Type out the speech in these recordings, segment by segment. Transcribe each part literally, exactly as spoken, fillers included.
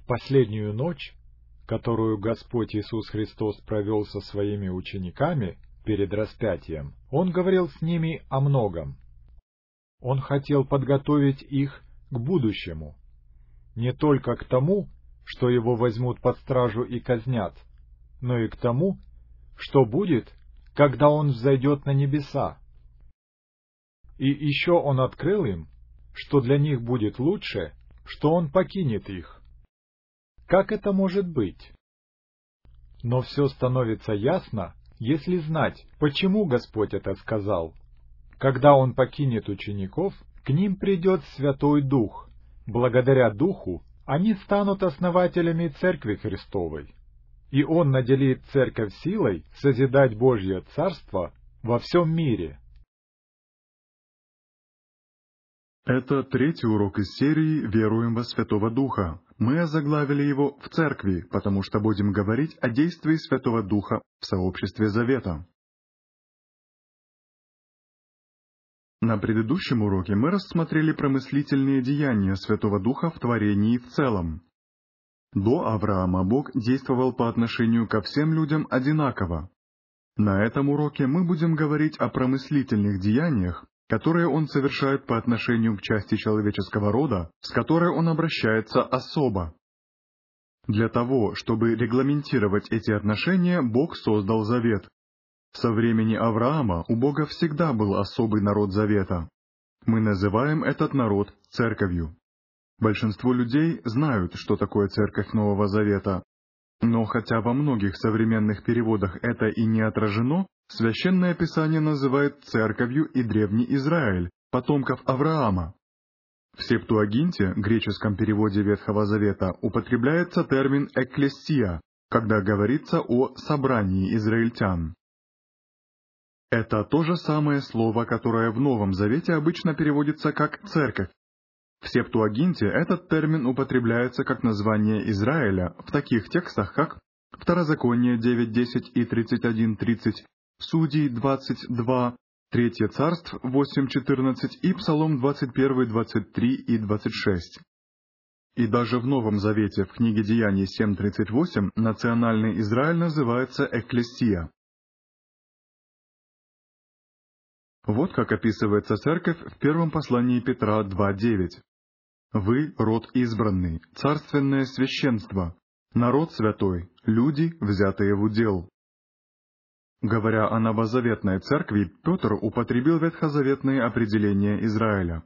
последнюю ночь, которую Господь Иисус Христос провел со своими учениками перед распятием, Он говорил с ними о многом. Он хотел подготовить их к будущему, не только к тому, что Его возьмут под стражу и казнят, но и к тому, что будет, когда Он взойдет на небеса. И еще Он открыл им, что для них будет лучше, что Он покинет их. Как это может быть? Но все становится ясно, если знать, почему Господь это сказал. Когда Он покинет учеников, к ним придет Святой Дух. Благодаря Духу они станут основателями Церкви Христовой. И Он наделит Церковь силой созидать Божье Царство во всем мире. Это третий урок из серии «Веруем во Святого Духа». Мы озаглавили его «В Церкви», потому что будем говорить о действии Святого Духа в сообществе Завета. На предыдущем уроке мы рассмотрели промыслительные деяния Святого Духа в творении в целом. До Авраама Бог действовал по отношению ко всем людям одинаково. На этом уроке мы будем говорить о промыслительных деяниях, которые Он совершает по отношению к части человеческого рода, с которой Он обращается особо. Для того, чтобы регламентировать эти отношения, Бог создал завет. Со времени Авраама у Бога всегда был особый народ завета. Мы называем этот народ церковью. Большинство людей знают, что такое церковь Нового Завета. Но хотя во многих современных переводах это и не отражено, Священное Писание называет церковью и Древний Израиль, потомков Авраама. В Септуагинте, греческом переводе Ветхого Завета, употребляется термин «экклесия», когда говорится о собрании израильтян. Это то же самое слово, которое в Новом Завете обычно переводится как «церковь». В Септуагинте этот термин употребляется как название Израиля в таких текстах, как Второзаконие девять десять и тридцать один тридцать, Судей двадцать два, Третье Царств восемь четырнадцать и Псалом двадцать один двадцать три и двадцать шесть. И даже в Новом Завете, в книге Деяний семь тридцать восемь, национальный Израиль называется «экклесия». Вот как описывается церковь в первом послании Петра два девять. «Вы — род избранный, царственное священство, народ святой, люди, взятые в удел». Говоря о новозаветной церкви, Петр употребил ветхозаветные определения Израиля.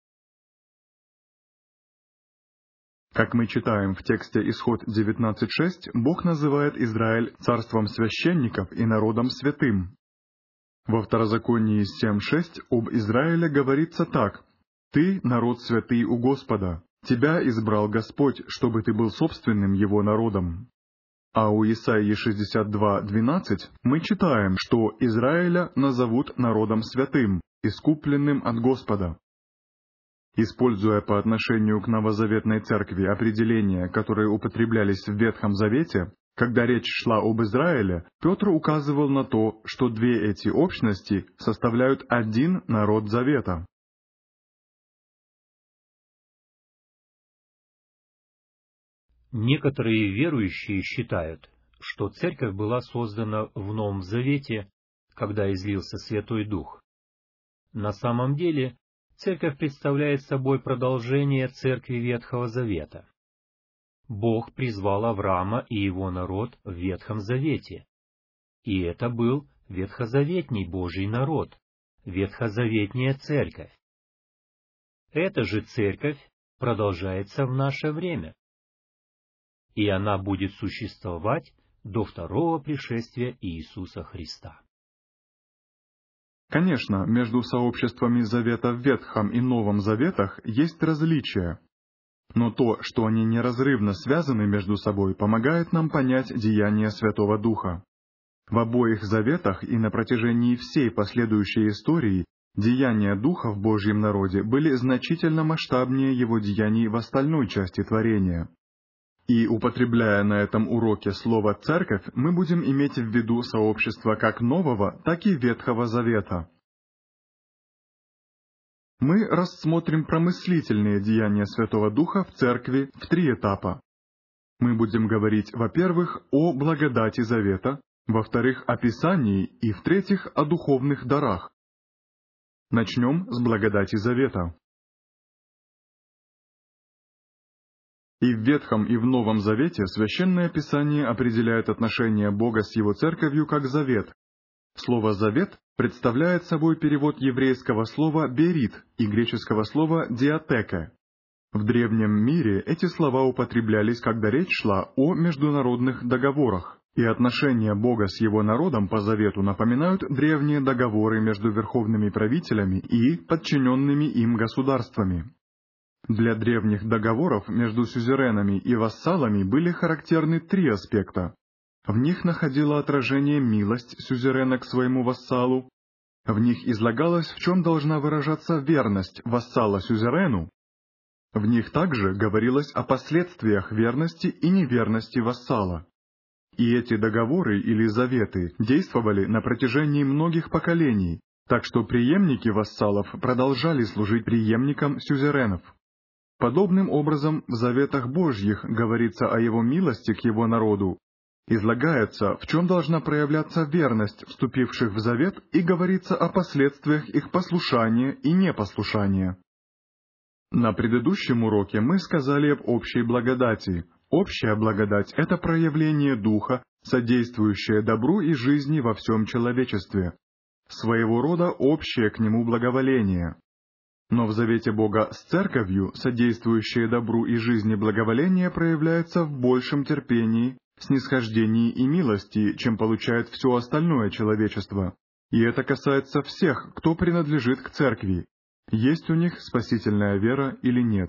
Как мы читаем в тексте Исход девятнадцать шесть, Бог называет Израиль царством священников и народом святым. Во Второзаконии семь шесть об Израиле говорится так: «Ты — народ святый у Господа, тебя избрал Господь, чтобы ты был собственным Его народом». А у Исаии шестьдесят два двенадцать мы читаем, что Израиля назовут народом святым, искупленным от Господа. Используя по отношению к новозаветной церкви определения, которые употреблялись в Ветхом Завете, когда речь шла об Израиле, Петр указывал на то, что две эти общности составляют один народ Завета. Некоторые верующие считают, что Церковь была создана в Новом Завете, когда излился Святой Дух. На самом деле, Церковь представляет собой продолжение Церкви Ветхого Завета. Бог призвал Авраама и его народ в Ветхом Завете. И это был ветхозаветний Божий народ, ветхозаветняя Церковь. Эта же Церковь продолжается в наше время. И она будет существовать до второго пришествия Иисуса Христа. Конечно, между сообществами Завета в Ветхом и Новом Заветах есть различия. Но то, что они неразрывно связаны между собой, помогает нам понять деяния Святого Духа. В обоих Заветах и на протяжении всей последующей истории деяния Духа в Божьем народе были значительно масштабнее его деяний в остальной части творения. И, употребляя на этом уроке слово «церковь», мы будем иметь в виду сообщество как Нового, так и Ветхого Завета. Мы рассмотрим промыслительные деяния Святого Духа в Церкви в три этапа. Мы будем говорить, во-первых, о благодати завета, во-вторых, о Писании и, в-третьих, о духовных дарах. Начнем с благодати завета. И в Ветхом, и в Новом Завете Священное Писание определяет отношение Бога с Его Церковью как завет. Слово «завет» представляет собой перевод еврейского слова «берит» и греческого слова «диатека». В древнем мире эти слова употреблялись, когда речь шла о международных договорах, и отношения Бога с Его народом по завету напоминают древние договоры между верховными правителями и подчиненными им государствами. Для древних договоров между сюзеренами и вассалами были характерны три аспекта. В них находила отражение милость сюзерена к своему вассалу, в них излагалось, в чем должна выражаться верность вассала сюзерену, в них также говорилось о последствиях верности и неверности вассала. И эти договоры или заветы действовали на протяжении многих поколений, так что преемники вассалов продолжали служить преемникам сюзеренов. Подобным образом в заветах Божьих говорится о Его милости к Его народу, излагается, в чем должна проявляться верность вступивших в завет, и говорится о последствиях их послушания и непослушания. На предыдущем уроке мы сказали об общей благодати. Общая благодать — это проявление Духа, содействующее добру и жизни во всем человечестве. Своего рода общее к нему благоволение. Но в завете Бога с Церковью, содействующее добру и жизни благоволение, проявляется в большем терпении, снисхождении и милости, чем получает все остальное человечество. И это касается всех, кто принадлежит к Церкви. Есть у них спасительная вера или нет.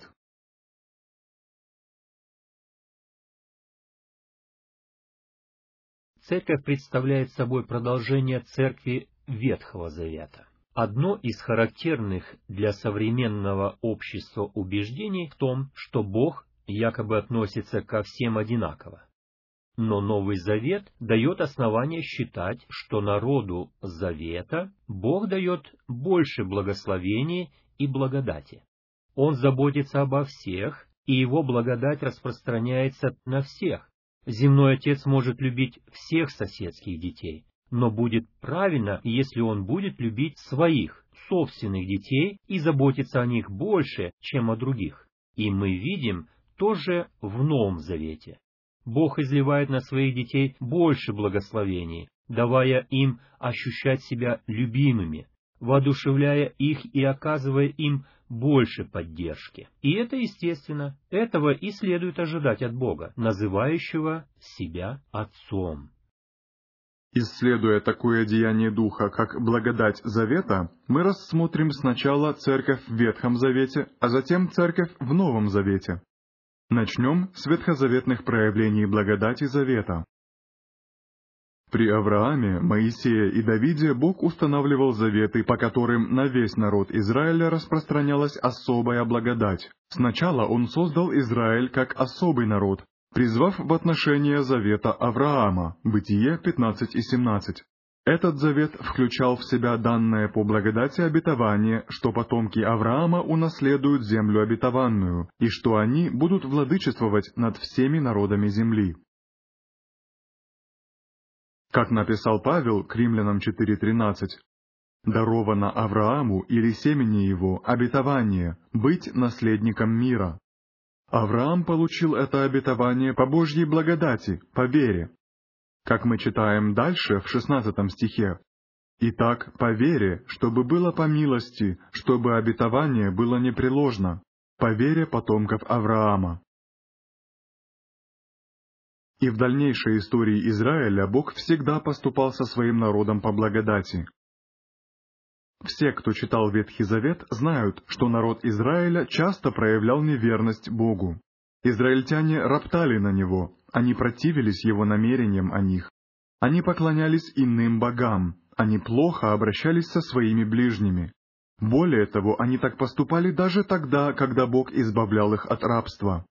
Церковь представляет собой продолжение Церкви Ветхого Завета. Одно из характерных для современного общества убеждений в том, что Бог якобы относится ко всем одинаково. Но Новый Завет дает основание считать, что народу Завета Бог дает больше благословений и благодати. Он заботится обо всех, и Его благодать распространяется на всех. Земной Отец может любить всех соседских детей, но будет правильно, если Он будет любить своих, собственных детей и заботиться о них больше, чем о других. И мы видим тоже в Новом Завете. Бог изливает на своих детей больше благословений, давая им ощущать себя любимыми, воодушевляя их и оказывая им больше поддержки. И это естественно, этого и следует ожидать от Бога, называющего себя Отцом. Исследуя такое деяние Духа, как благодать Завета, мы рассмотрим сначала Церковь в Ветхом Завете, а затем Церковь в Новом Завете. Начнем с ветхозаветных проявлений благодати Завета. При Аврааме, Моисее и Давиде Бог устанавливал заветы, по которым на весь народ Израиля распространялась особая благодать. Сначала Он создал Израиль как особый народ, призвав в отношение завета Авраама, Бытие пятнадцать и семнадцать. Этот завет включал в себя данное по благодати обетование, что потомки Авраама унаследуют землю обетованную, и что они будут владычествовать над всеми народами земли. Как написал Павел к Римлянам четыре тринадцать, «Даровано Аврааму или семени его обетование быть наследником мира». Авраам получил это обетование по Божьей благодати, по вере. Как мы читаем дальше в шестнадцатом стихе, «Итак, по вере, чтобы было по милости, чтобы обетование было непреложно, по вере потомков Авраама». И в дальнейшей истории Израиля Бог всегда поступал со своим народом по благодати. Все, кто читал Ветхий Завет, знают, что народ Израиля часто проявлял неверность Богу. Израильтяне роптали на Него, они противились Его намерениям о них. Они поклонялись иным богам, они плохо обращались со своими ближними. Более того, они так поступали даже тогда, когда Бог избавлял их от рабства.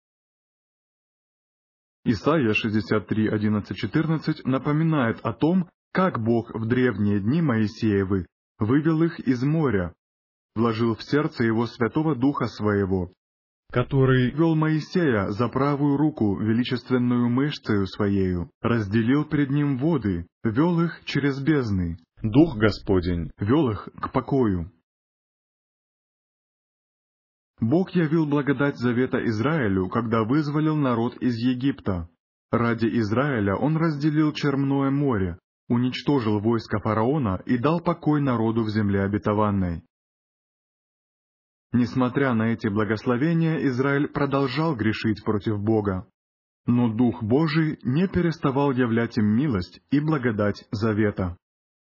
Исайя шестьдесят три, одиннадцать, четырнадцать напоминает о том, как Бог в древние дни Моисеевы вывел их из моря, вложил в сердце Его Святого Духа Своего. который вел Моисея за правую руку величественную мышцею Своею, разделил пред ним воды, вел их через бездны. Дух Господень вел их к покою. Бог явил благодать завета Израилю, когда вызволил народ из Египта. Ради Израиля Он разделил Черное море, уничтожил войско фараона и дал покой народу в земле обетованной. Несмотря на эти благословения, Израиль продолжал грешить против Бога. Но Дух Божий не переставал являть им милость и благодать завета.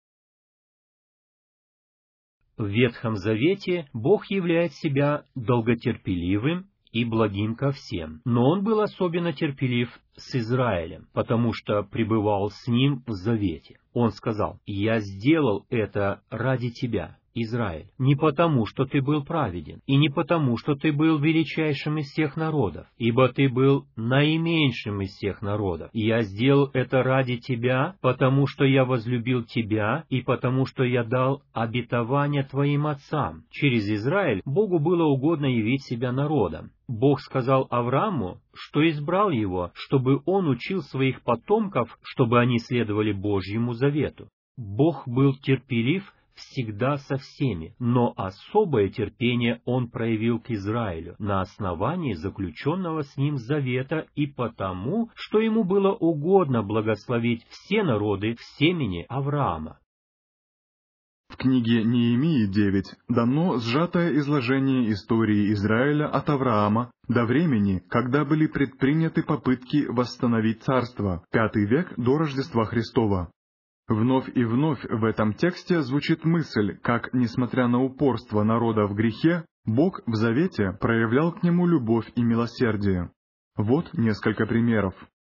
В Ветхом Завете Бог являет себя долготерпеливым и благим ко всем. Но Он был особенно терпелив с Израилем, потому что пребывал с ним в завете. Он сказал: «Я сделал это ради тебя, Израиль, не потому, что ты был праведен, и не потому, что ты был величайшим из всех народов, ибо ты был наименьшим из всех народов. Я сделал это ради тебя, потому что я возлюбил тебя, и потому что я дал обетование твоим отцам». Через Израиль Богу было угодно явить себя народом. Бог сказал Аврааму, что избрал его, чтобы он учил своих потомков, чтобы они следовали Божьему завету. Бог был терпелив всегда со всеми, но особое терпение Он проявил к Израилю на основании заключенного с ним завета и потому, что Ему было угодно благословить все народы в семени Авраама. В книге Неемии девять дано сжатое изложение истории Израиля от Авраама до времени, когда были предприняты попытки восстановить царство, пятый век до Рождества Христова. Вновь и вновь в этом тексте звучит мысль, как, несмотря на упорство народа в грехе, Бог в завете проявлял к нему любовь и милосердие. Вот несколько примеров.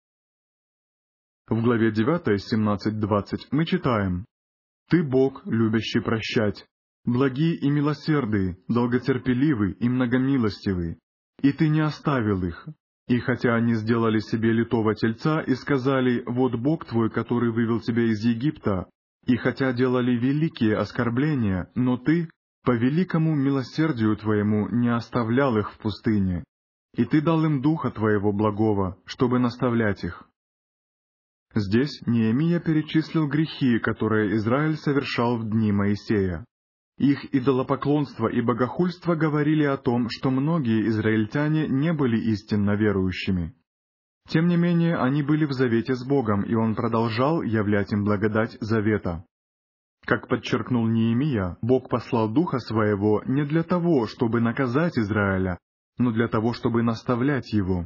В главе девятой, семнадцать двадцать мы читаем: «Ты Бог, любящий прощать, благий и милосердный, долготерпеливый и многомилостивый, и Ты не оставил их. И хотя они сделали себе литого тельца и сказали: „Вот Бог твой, который вывел тебя из Египта“, и хотя делали великие оскорбления, но Ты, по великому милосердию Твоему, не оставлял их в пустыне, и Ты дал им Духа Твоего благого, чтобы наставлять их». Здесь Неемия перечислил грехи, которые Израиль совершал в дни Моисея. Их идолопоклонство и богохульство говорили о том, что многие израильтяне не были истинно верующими. Тем не менее, они были в завете с Богом, и Он продолжал являть им благодать завета. Как подчеркнул Неемия, Бог послал Духа Своего не для того, чтобы наказать Израиля, но для того, чтобы наставлять его.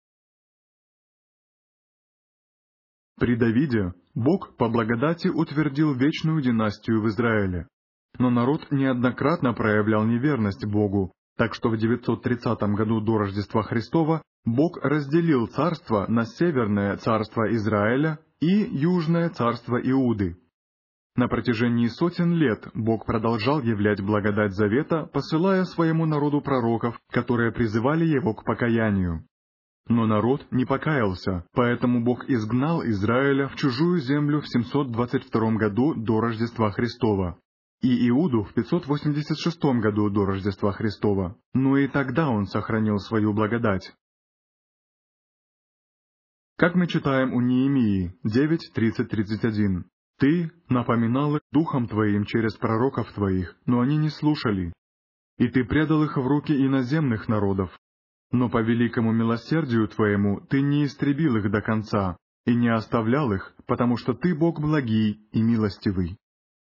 При Давиде Бог по благодати утвердил вечную династию в Израиле. Но народ неоднократно проявлял неверность Богу, так что в девятьсот тридцатом году до Рождества Христова Бог разделил царство на северное царство Израиля и южное царство Иуды. На протяжении сотен лет Бог продолжал являть благодать завета, посылая своему народу пророков, которые призывали его к покаянию. Но народ не покаялся, поэтому Бог изгнал Израиля в чужую землю в семьсот двадцать втором году до Рождества Христова и Иуду в пятьсот восемьдесят шестом году до Рождества Христова, но и тогда Он сохранил свою благодать. Как мы читаем у Неемии девять тридцать тридцать один: «Ты напоминал их духом Твоим через пророков Твоих, но они не слушали, и Ты предал их в руки иноземных народов. Но по великому милосердию Твоему Ты не истребил их до конца, и не оставлял их, потому что Ты Бог благий и милостивый».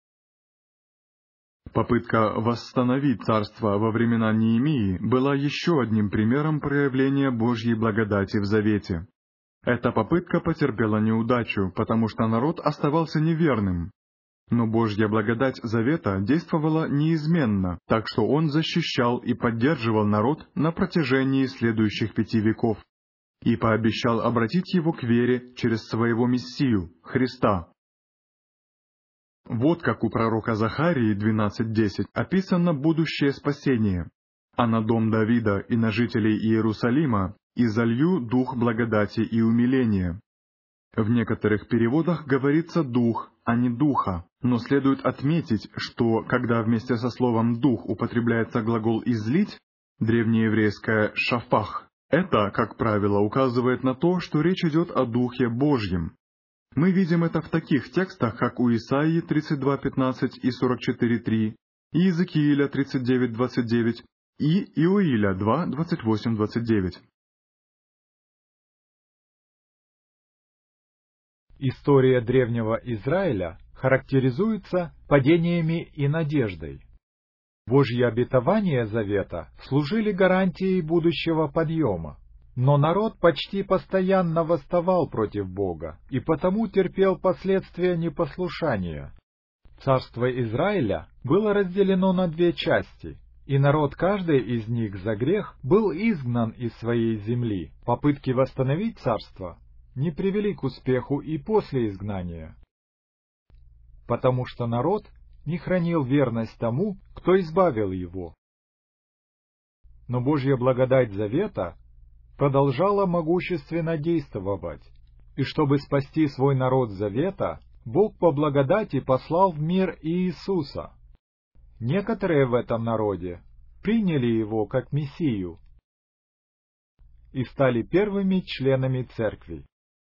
Попытка восстановить царство во времена Неемии была еще одним примером проявления Божьей благодати в завете. Эта попытка потерпела неудачу, потому что народ оставался неверным. Но Божья благодать завета действовала неизменно, так что Он защищал и поддерживал народ на протяжении следующих пяти веков и пообещал обратить его к вере через своего Мессию, Христа. Вот как у пророка Захарии двенадцать десять описано будущее спасение: «А на дом Давида и на жителей Иерусалима изолью дух благодати и умиления». В некоторых переводах говорится «дух», а не «духа», но следует отметить, что, когда вместе со словом «дух» употребляется глагол «излить», древнееврейское «шафах». Это, как правило, указывает на то, что речь идет о Духе Божьем. Мы видим это в таких текстах, как у Исаии тридцать два пятнадцать и сорок четыре три, и Иезекииля тридцать девять двадцать девять, и Иоиля два двадцать восемь двадцать девять. История древнего Израиля характеризуется падениями и надеждой. Божьи обетования завета служили гарантией будущего подъема, но народ почти постоянно восставал против Бога и потому терпел последствия непослушания. Царство Израиля было разделено на две части, и народ каждой из них за грех был изгнан из своей земли. Попытки восстановить царство не привели к успеху и после изгнания, потому что народ не хранил верность тому, кто избавил его. Но Божья благодать завета продолжала могущественно действовать, и чтобы спасти свой народ завета, Бог по благодати послал в мир Иисуса. Некоторые в этом народе приняли его как Мессию и стали первыми членами церкви.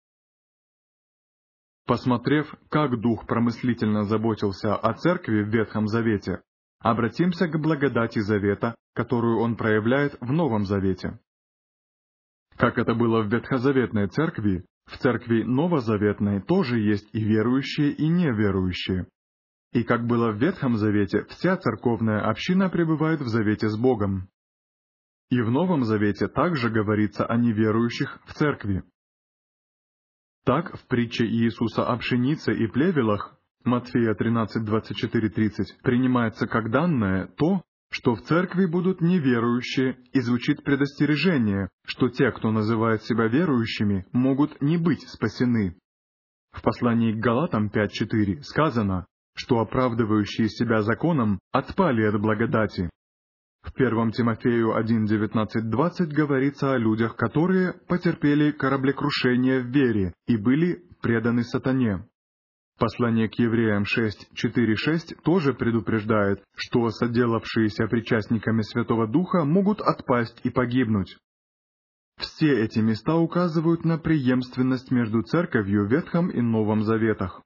Посмотрев, как Дух промыслительно заботился о церкви в Ветхом Завете, обратимся к благодати Завета, которую Он проявляет в Новом Завете. Как это было в Ветхозаветной церкви, в церкви Новозаветной тоже есть и верующие, и неверующие. И как было в Ветхом Завете, вся церковная община пребывает в завете с Богом. И в Новом Завете также говорится о неверующих в церкви. Так, в притче Иисуса о пшенице и плевелах, Матфея тринадцать двадцать четыре тридцать, принимается как данное то, что в церкви будут неверующие, и звучит предостережение, что те, кто называет себя верующими, могут не быть спасены. В послании к Галатам пять четыре сказано, что оправдывающие себя законом отпали от благодати. В первом Тимофею один девятнадцать двадцать говорится о людях, которые потерпели кораблекрушение в вере и были преданы сатане. Послание к Евреям шесть четыре шесть тоже предупреждает, что соделавшиеся причастниками Святого Духа могут отпасть и погибнуть. Все эти места указывают на преемственность между церковью в Ветхом и Новом Заветах.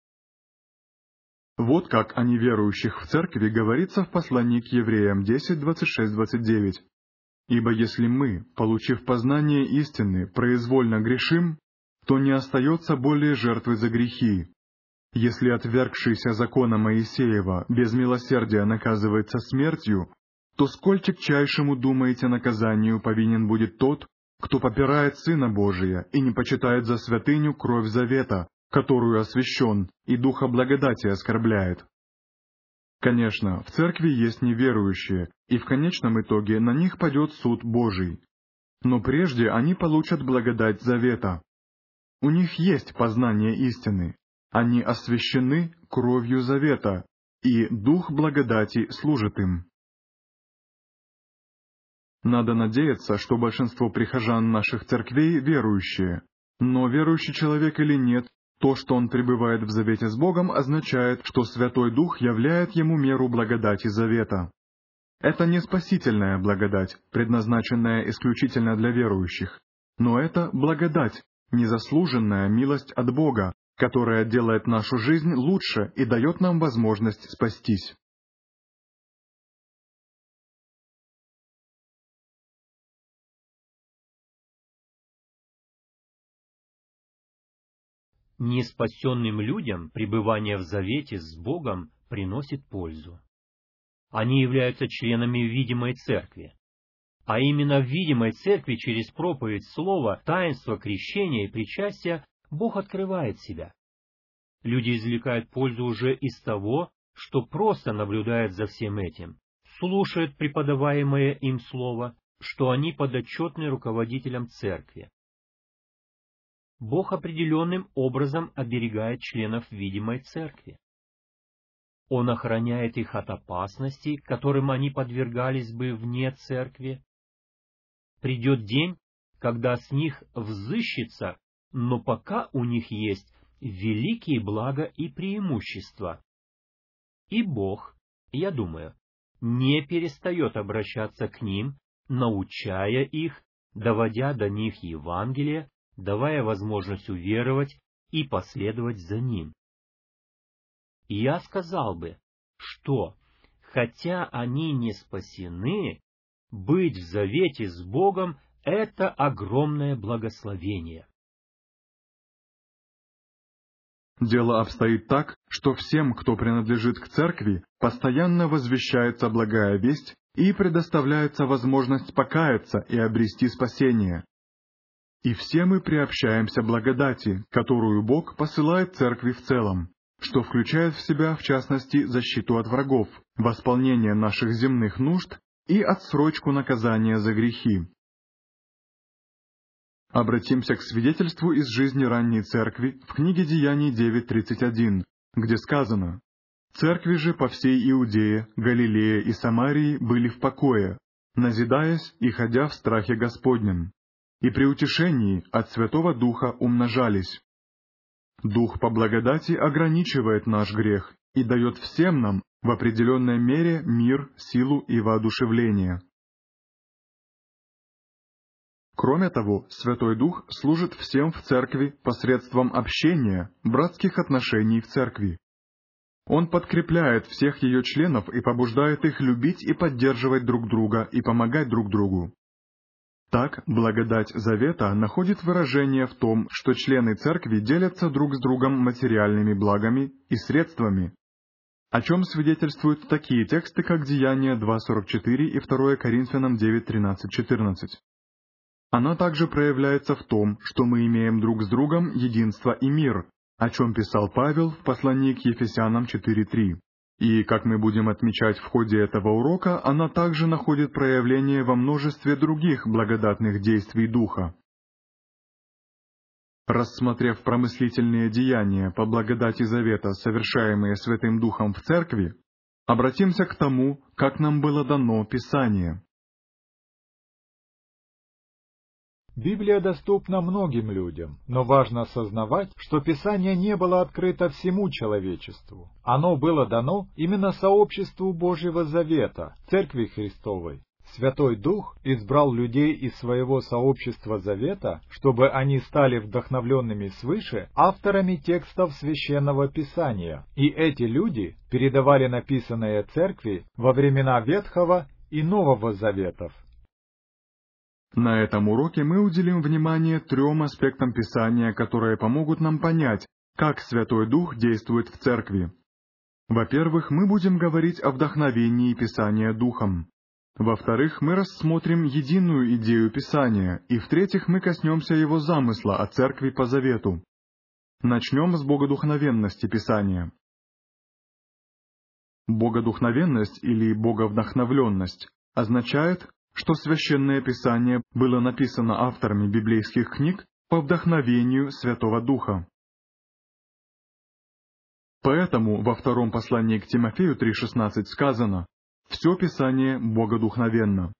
Вот как о неверующих в церкви говорится в послании к Евреям десять двадцать шесть двадцать девять. «Ибо если мы, получив познание истины, произвольно грешим, то не остается более жертвы за грехи. Если отвергшийся закона Моисеева без милосердия наказывается смертью, то сколь тягчайшему, думаете, наказанию повинен будет тот, кто попирает Сына Божия и не почитает за святыню кровь завета, которую освящен, и духа благодати оскорбляет». Конечно, в церкви есть неверующие, и в конечном итоге на них падет суд Божий. Но прежде они получат благодать завета. У них есть познание истины. Они освящены кровью завета, и дух благодати служит им. Надо надеяться, что большинство прихожан наших церквей верующие. Но верующий человек или нет, то, что он пребывает в завете с Богом, означает, что Святой Дух являет ему меру благодати завета. Это не спасительная благодать, предназначенная исключительно для верующих, но это благодать, незаслуженная милость от Бога, которая делает нашу жизнь лучше и дает нам возможность спастись. Неспасенным людям пребывание в завете с Богом приносит пользу. Они являются членами видимой церкви. А именно в видимой церкви через проповедь слова, таинства, крещения и причастия Бог открывает себя. Люди извлекают пользу уже из того, что просто наблюдают за всем этим, слушают преподаваемое им слово, что они подотчетны руководителям церкви. Бог определенным образом оберегает членов видимой церкви. Он охраняет их от опасностей, которым они подвергались бы вне церкви. Придет день, когда с них взыщется, но пока у них есть великие блага и преимущества. И Бог, я думаю, не перестает обращаться к ним, научая их, доводя до них Евангелие, давая возможность уверовать и последовать за ним. И я сказал бы, что, хотя они не спасены, быть в завете с Богом — это огромное благословение. Дело обстоит так, что всем, кто принадлежит к церкви, постоянно возвещается благая весть и предоставляется возможность покаяться и обрести спасение. И все мы приобщаемся благодати, которую Бог посылает церкви в целом, что включает в себя, в частности, защиту от врагов, восполнение наших земных нужд и отсрочку наказания за грехи. Обратимся к свидетельству из жизни ранней церкви в книге Деяний девять тридцать один, где сказано: «Церкви же по всей Иудее, Галилее и Самарии были в покое, назидаясь и ходя в страхе Господнем, и при утешении от Святого Духа умножались». Дух по благодати ограничивает наш грех и дает всем нам в определенной мере мир, силу и воодушевление. Кроме того, Святой Дух служит всем в церкви посредством общения, братских отношений в церкви. Он подкрепляет всех ее членов и побуждает их любить и поддерживать друг друга и помогать друг другу. Так, благодать завета находит выражение в том, что члены церкви делятся друг с другом материальными благами и средствами, о чем свидетельствуют такие тексты, как Деяния два сорок четыре и второе Коринфянам девять тринадцать четырнадцать. Она также проявляется в том, что мы имеем друг с другом единство и мир, о чем писал Павел в послании к Ефесянам четыре три. И, как мы будем отмечать в ходе этого урока, она также находит проявление во множестве других благодатных действий Духа. Рассмотрев промыслительные деяния по благодати завета, совершаемые Святым Духом в Церкви, обратимся к тому, как нам было дано Писание. Библия доступна многим людям, но важно осознавать, что Писание не было открыто всему человечеству. Оно было дано именно сообществу Божьего Завета, Церкви Христовой. Святой Дух избрал людей из своего сообщества Завета, чтобы они стали вдохновленными свыше авторами текстов Священного Писания, и эти люди передавали написанное Церкви во времена Ветхого и Нового Заветов. На этом уроке мы уделим внимание трем аспектам Писания, которые помогут нам понять, как Святой Дух действует в Церкви. Во-первых, мы будем говорить о вдохновении Писания Духом. Во-вторых, мы рассмотрим единую идею Писания, и в-третьих, мы коснемся его замысла о Церкви по Завету. Начнем с богодухновенности Писания. Богодухновенность или боговдохновленность означает, что Священное Писание было написано авторами библейских книг по вдохновению Святого Духа. Поэтому во втором послании к Тимофею три шестнадцать сказано: «Все Писание богодухновенно».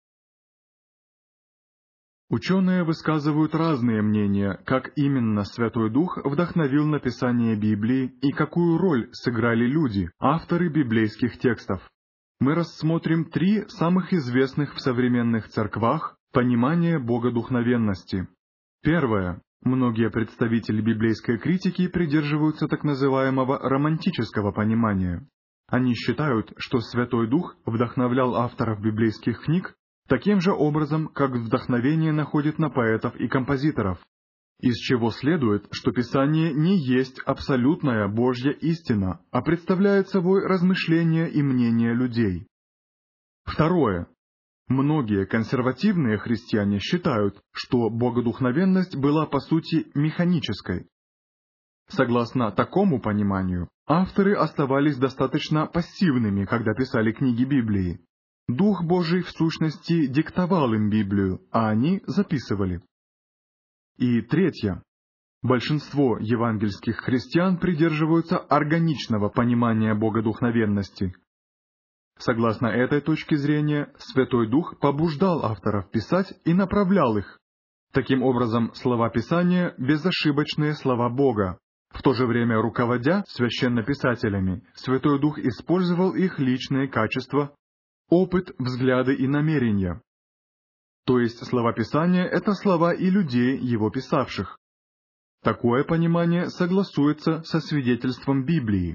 Ученые высказывают разные мнения, как именно Святой Дух вдохновил написание Библии и какую роль сыграли люди, авторы библейских текстов. Мы рассмотрим три самых известных в современных церквах понимания богодухновенности. Первое. Многие представители библейской критики придерживаются так называемого романтического понимания. Они считают, что Святой Дух вдохновлял авторов библейских книг таким же образом, как вдохновение находит на поэтов и композиторов, из чего следует, что Писание не есть абсолютная Божья истина, а представляет собой размышления и мнения людей. Второе. Многие консервативные христиане считают, что богодухновенность была по сути механической. Согласно такому пониманию, авторы оставались достаточно пассивными, когда писали книги Библии. Дух Божий в сущности диктовал им Библию, а они записывали. И третье. Большинство евангельских христиан придерживаются органичного понимания богодухновенности. Согласно этой точке зрения, Святой Дух побуждал авторов писать и направлял их. Таким образом, слова Писания — безошибочные слова Бога. В то же время, руководя священнописателями, Святой Дух использовал их личные качества, опыт, взгляды и намерения. То есть слова Писания — это слова и людей, его писавших. Такое понимание согласуется со свидетельством Библии.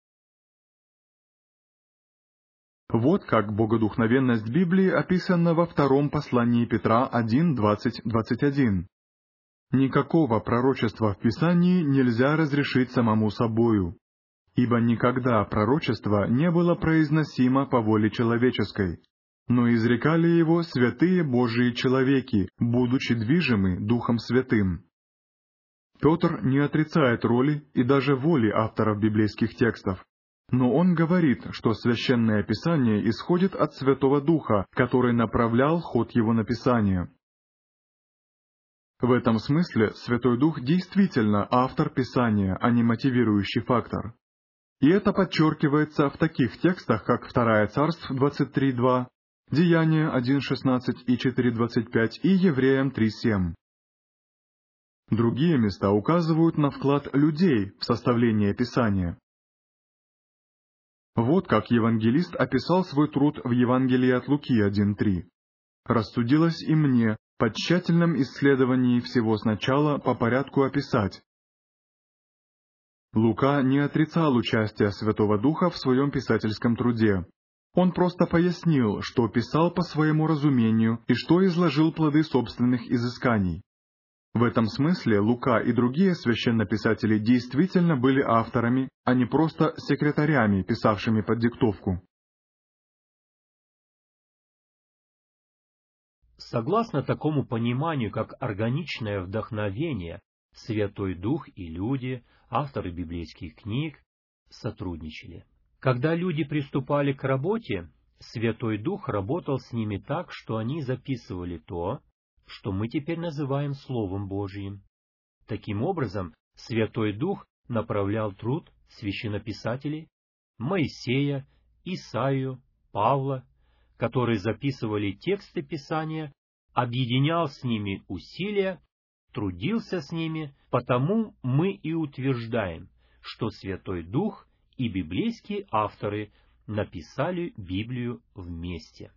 Вот как богодухновенность Библии описана во втором послании Петра один, двадцать, двадцать один. «Никакого пророчества в Писании нельзя разрешить самому собою, ибо никогда пророчество не было произносимо по воле человеческой, но изрекали его святые Божии человеки, будучи движимы Духом Святым». Петр не отрицает роли и даже воли авторов библейских текстов, но он говорит, что Священное Писание исходит от Святого Духа, который направлял ход его написания. В этом смысле Святой Дух действительно автор Писания, а не мотивирующий фактор. И это подчеркивается в таких текстах, как Второе Царств двадцать три, два, Деяния один, шестнадцать и четыре, двадцать пять и Евреям три, семь. Другие места указывают на вклад людей в составление Писания. Вот как евангелист описал свой труд в Евангелии от Луки один, три. «Рассудилось и мне по тщательном исследовании всего сначала по порядку описать». Лука не отрицал участия Святого Духа в своем писательском труде. Он просто пояснил, что писал по своему разумению и что изложил плоды собственных изысканий. В этом смысле Лука и другие священнописатели действительно были авторами, а не просто секретарями, писавшими под диктовку. Согласно такому пониманию, как органичное вдохновение, Святой Дух и люди, авторы библейских книг, сотрудничали. Когда люди приступали к работе, Святой Дух работал с ними так, что они записывали то, что мы теперь называем Словом Божиим. Таким образом, Святой Дух направлял труд священнописателей Моисея, Исаию, Павла, которые записывали тексты Писания, объединял с ними усилия, трудился с ними, потому мы и утверждаем, что Святой Дух и библейские авторы написали Библию вместе.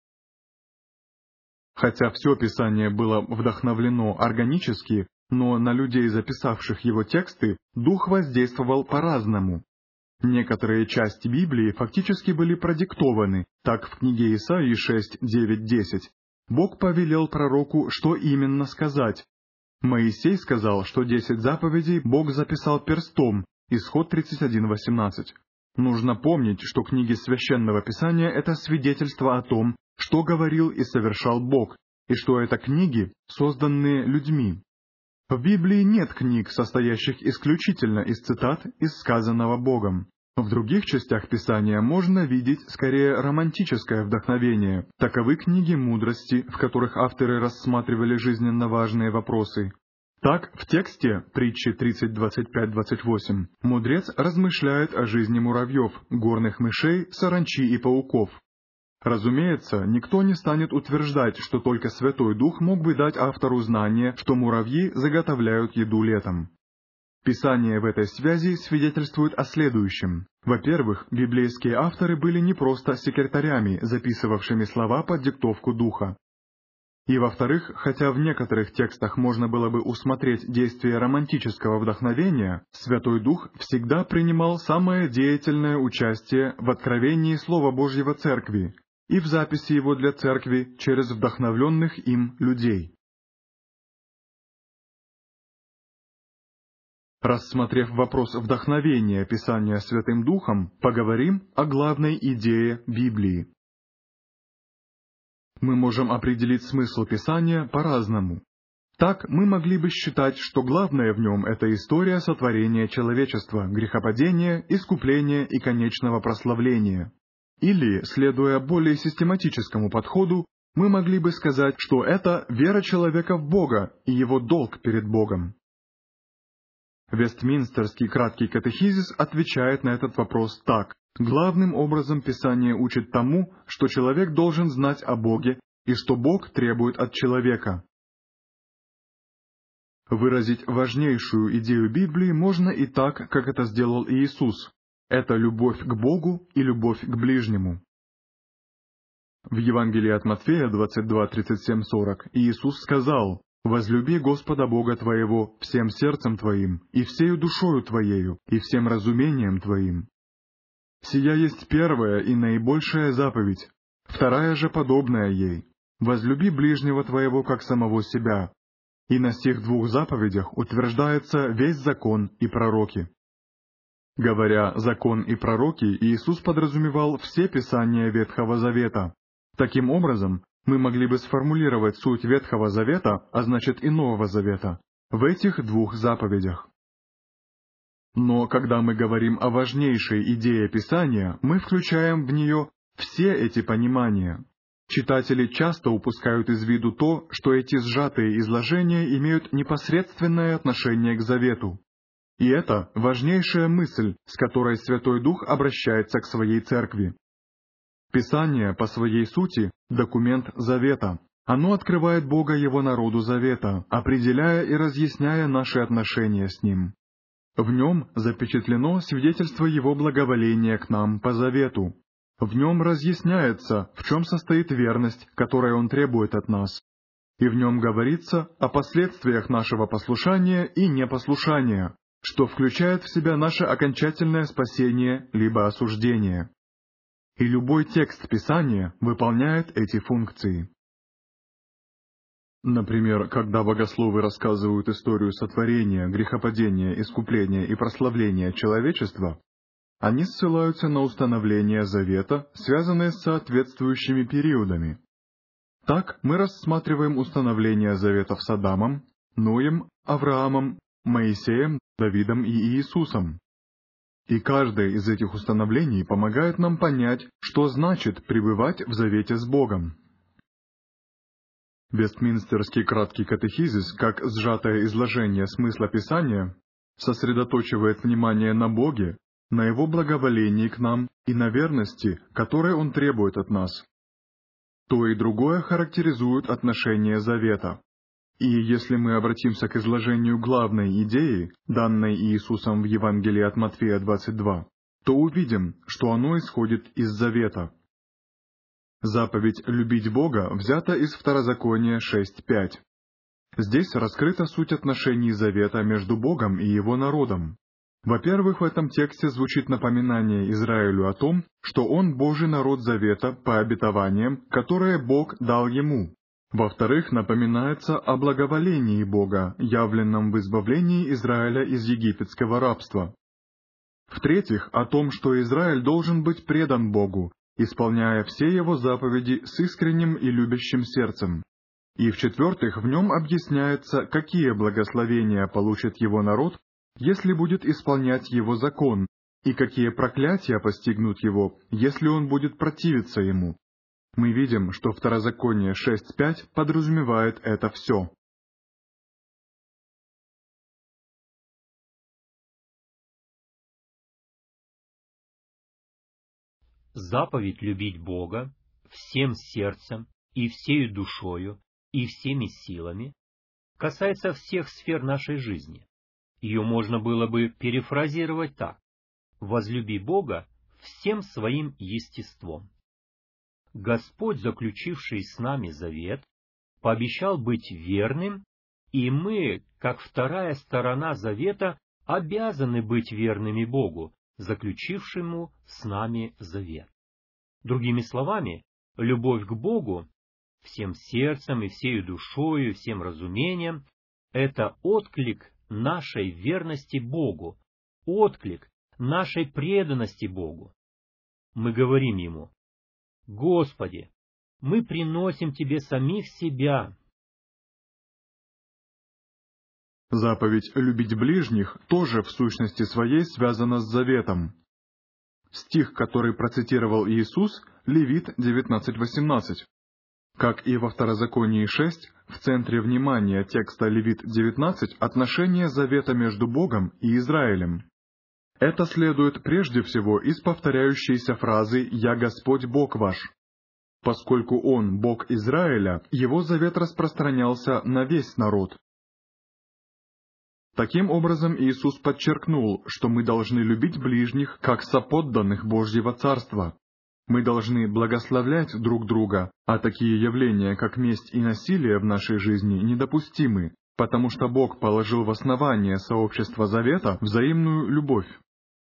Хотя все Писание было вдохновлено органически, но на людей, записавших его тексты, Дух воздействовал по-разному. Некоторые части Библии фактически были продиктованы, так в книге Исаии шесть, девять, десять. Бог повелел пророку, что именно сказать. Моисей сказал, что десять заповедей Бог записал перстом, Исход тридцать один, восемнадцать. Нужно помнить, что книги Священного Писания — это свидетельство о том, что говорил и совершал Бог, и что это книги, созданные людьми. В Библии нет книг, состоящих исключительно из цитат из сказанного Богом. В других частях Писания можно видеть скорее романтическое вдохновение. Таковы книги мудрости, в которых авторы рассматривали жизненно важные вопросы. Так, в тексте притчи тридцать, двадцать пять, двадцать восемь мудрец размышляет о жизни муравьев, горных мышей, саранчи и пауков. Разумеется, никто не станет утверждать, что только Святой Дух мог бы дать автору знание, что муравьи заготовляют еду летом. Писание в этой связи свидетельствует о следующем. Во-первых, библейские авторы были не просто секретарями, записывавшими слова под диктовку Духа. И во-вторых, хотя в некоторых текстах можно было бы усмотреть действие романтического вдохновения, Святой Дух всегда принимал самое деятельное участие в откровении Слова Божьего Церкви и в записи его для Церкви через вдохновленных им людей. Рассмотрев вопрос вдохновения Писания Святым Духом, поговорим о главной идее Библии. Мы можем определить смысл Писания по-разному. Так, мы могли бы считать, что главное в нем — это история сотворения человечества, грехопадения, искупления и конечного прославления. Или, следуя более систематическому подходу, мы могли бы сказать, что это вера человека в Бога и его долг перед Богом. Вестминстерский краткий катехизис отвечает на этот вопрос так. Главным образом Писание учит тому, что человек должен знать о Боге и что Бог требует от человека. Выразить важнейшую идею Библии можно и так, как это сделал Иисус. Это любовь к Богу и любовь к ближнему. В Евангелии от Матфея двадцать два, тридцать семь, сорок Иисус сказал: «Возлюби Господа Бога твоего всем сердцем твоим, и всею душою твоею, и всем разумением твоим». Сия есть первая и наибольшая заповедь, вторая же подобная ей: «Возлюби ближнего твоего, как самого себя». И на сих двух заповедях утверждается весь закон и пророки. Говоря «закон и пророки», Иисус подразумевал все писания Ветхого Завета. Таким образом, мы могли бы сформулировать суть Ветхого Завета, а значит и Нового Завета, в этих двух заповедях. Но когда мы говорим о важнейшей идее Писания, мы включаем в нее все эти понимания. Читатели часто упускают из виду то, что эти сжатые изложения имеют непосредственное отношение к Завету. И это важнейшая мысль, с которой Святой Дух обращается к своей Церкви. Писание по своей сути — документ Завета. Оно открывает Бога Его народу Завета, определяя и разъясняя наши отношения с Ним. В нем запечатлено свидетельство Его благоволения к нам по Завету. В нем разъясняется, в чем состоит верность, которой Он требует от нас. И в нем говорится о последствиях нашего послушания и непослушания, что включает в себя наше окончательное спасение либо осуждение. И любой текст Писания выполняет эти функции. Например, когда богословы рассказывают историю сотворения, грехопадения, искупления и прославления человечества, они ссылаются на установление завета, связанное с соответствующими периодами. Так мы рассматриваем установление заветов с Адамом, Ноем, Авраамом, Моисеем, Давидом и Иисусом. И каждое из этих установлений помогает нам понять, что значит пребывать в завете с Богом. Вестминстерский краткий катехизис, как сжатое изложение смысла Писания, сосредоточивает внимание на Боге, на Его благоволении к нам и на верности, которой Он требует от нас. То и другое характеризует отношение завета. И если мы обратимся к изложению главной идеи, данной Иисусом в Евангелии от Матфея двадцать два, то увидим, что оно исходит из завета. Заповедь «любить Бога» взята из Второзакония шесть пять. Здесь раскрыта суть отношений завета между Богом и Его народом. Во-первых, в этом тексте звучит напоминание Израилю о том, что он Божий народ завета по обетованиям, которые Бог дал ему. Во-вторых, напоминается о благоволении Бога, явленном в избавлении Израиля из египетского рабства. В-третьих, о том, что Израиль должен быть предан Богу, исполняя все Его заповеди с искренним и любящим сердцем. И в-четвертых, в нем объясняется, какие благословения получит Его народ, если будет исполнять Его закон, и какие проклятия постигнут его, если он будет противиться ему. Мы видим, что Второзаконие шесть пять подразумевает это все. Заповедь любить Бога всем сердцем и всею душою и всеми силами касается всех сфер нашей жизни. Ее можно было бы перефразировать так: «Возлюби Бога всем своим естеством». Господь, заключивший с нами завет, пообещал быть верным, и мы, как вторая сторона завета, обязаны быть верными Богу, заключившему с нами завет. Другими словами, любовь к Богу всем сердцем и всею душою и всем разумением — это отклик нашей верности Богу, отклик нашей преданности Богу. Мы говорим Ему: «Господи, мы приносим Тебе самих себя». Заповедь «любить ближних» тоже в сущности своей связана с заветом. Стих, который процитировал Иисус, Левит девятнадцать восемнадцать. Как и во Второзаконии шесть, в центре внимания текста Левит девятнадцать отношение завета между Богом и Израилем. Это следует прежде всего из повторяющейся фразы «Я Господь Бог ваш». Поскольку Он Бог Израиля, Его завет распространялся на весь народ. Таким образом, Иисус подчеркнул, что мы должны любить ближних как соподданных Божьего Царства. Мы должны благословлять друг друга, а такие явления, как месть и насилие в нашей жизни, недопустимы, потому что Бог положил в основание сообщества завета взаимную любовь.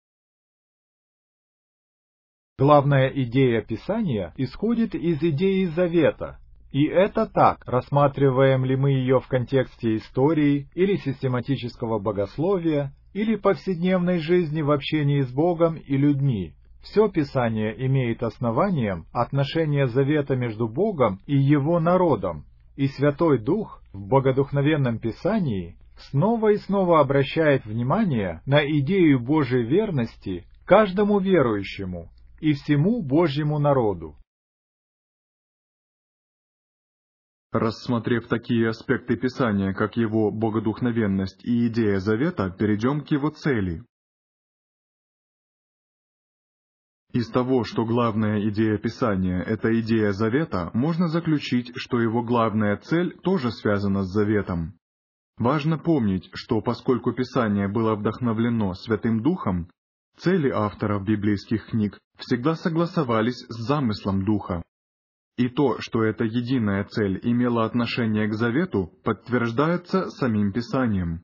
Главная идея Писания исходит из идеи завета. И это так, рассматриваем ли мы ее в контексте истории или систематического богословия, или повседневной жизни в общении с Богом и людьми. Все Писание имеет основанием отношения завета между Богом и Его народом, и Святой Дух в Богодухновенном Писании снова и снова обращает внимание на идею Божьей верности каждому верующему и всему Божьему народу. Рассмотрев такие аспекты Писания, как его богодухновенность и идея завета, перейдем к его цели. Из того, что главная идея Писания — это идея завета, можно заключить, что его главная цель тоже связана с заветом. Важно помнить, что поскольку Писание было вдохновлено Святым Духом, цели авторов библейских книг всегда согласовались с замыслом Духа. И то, что эта единая цель имела отношение к завету, подтверждается самим Писанием.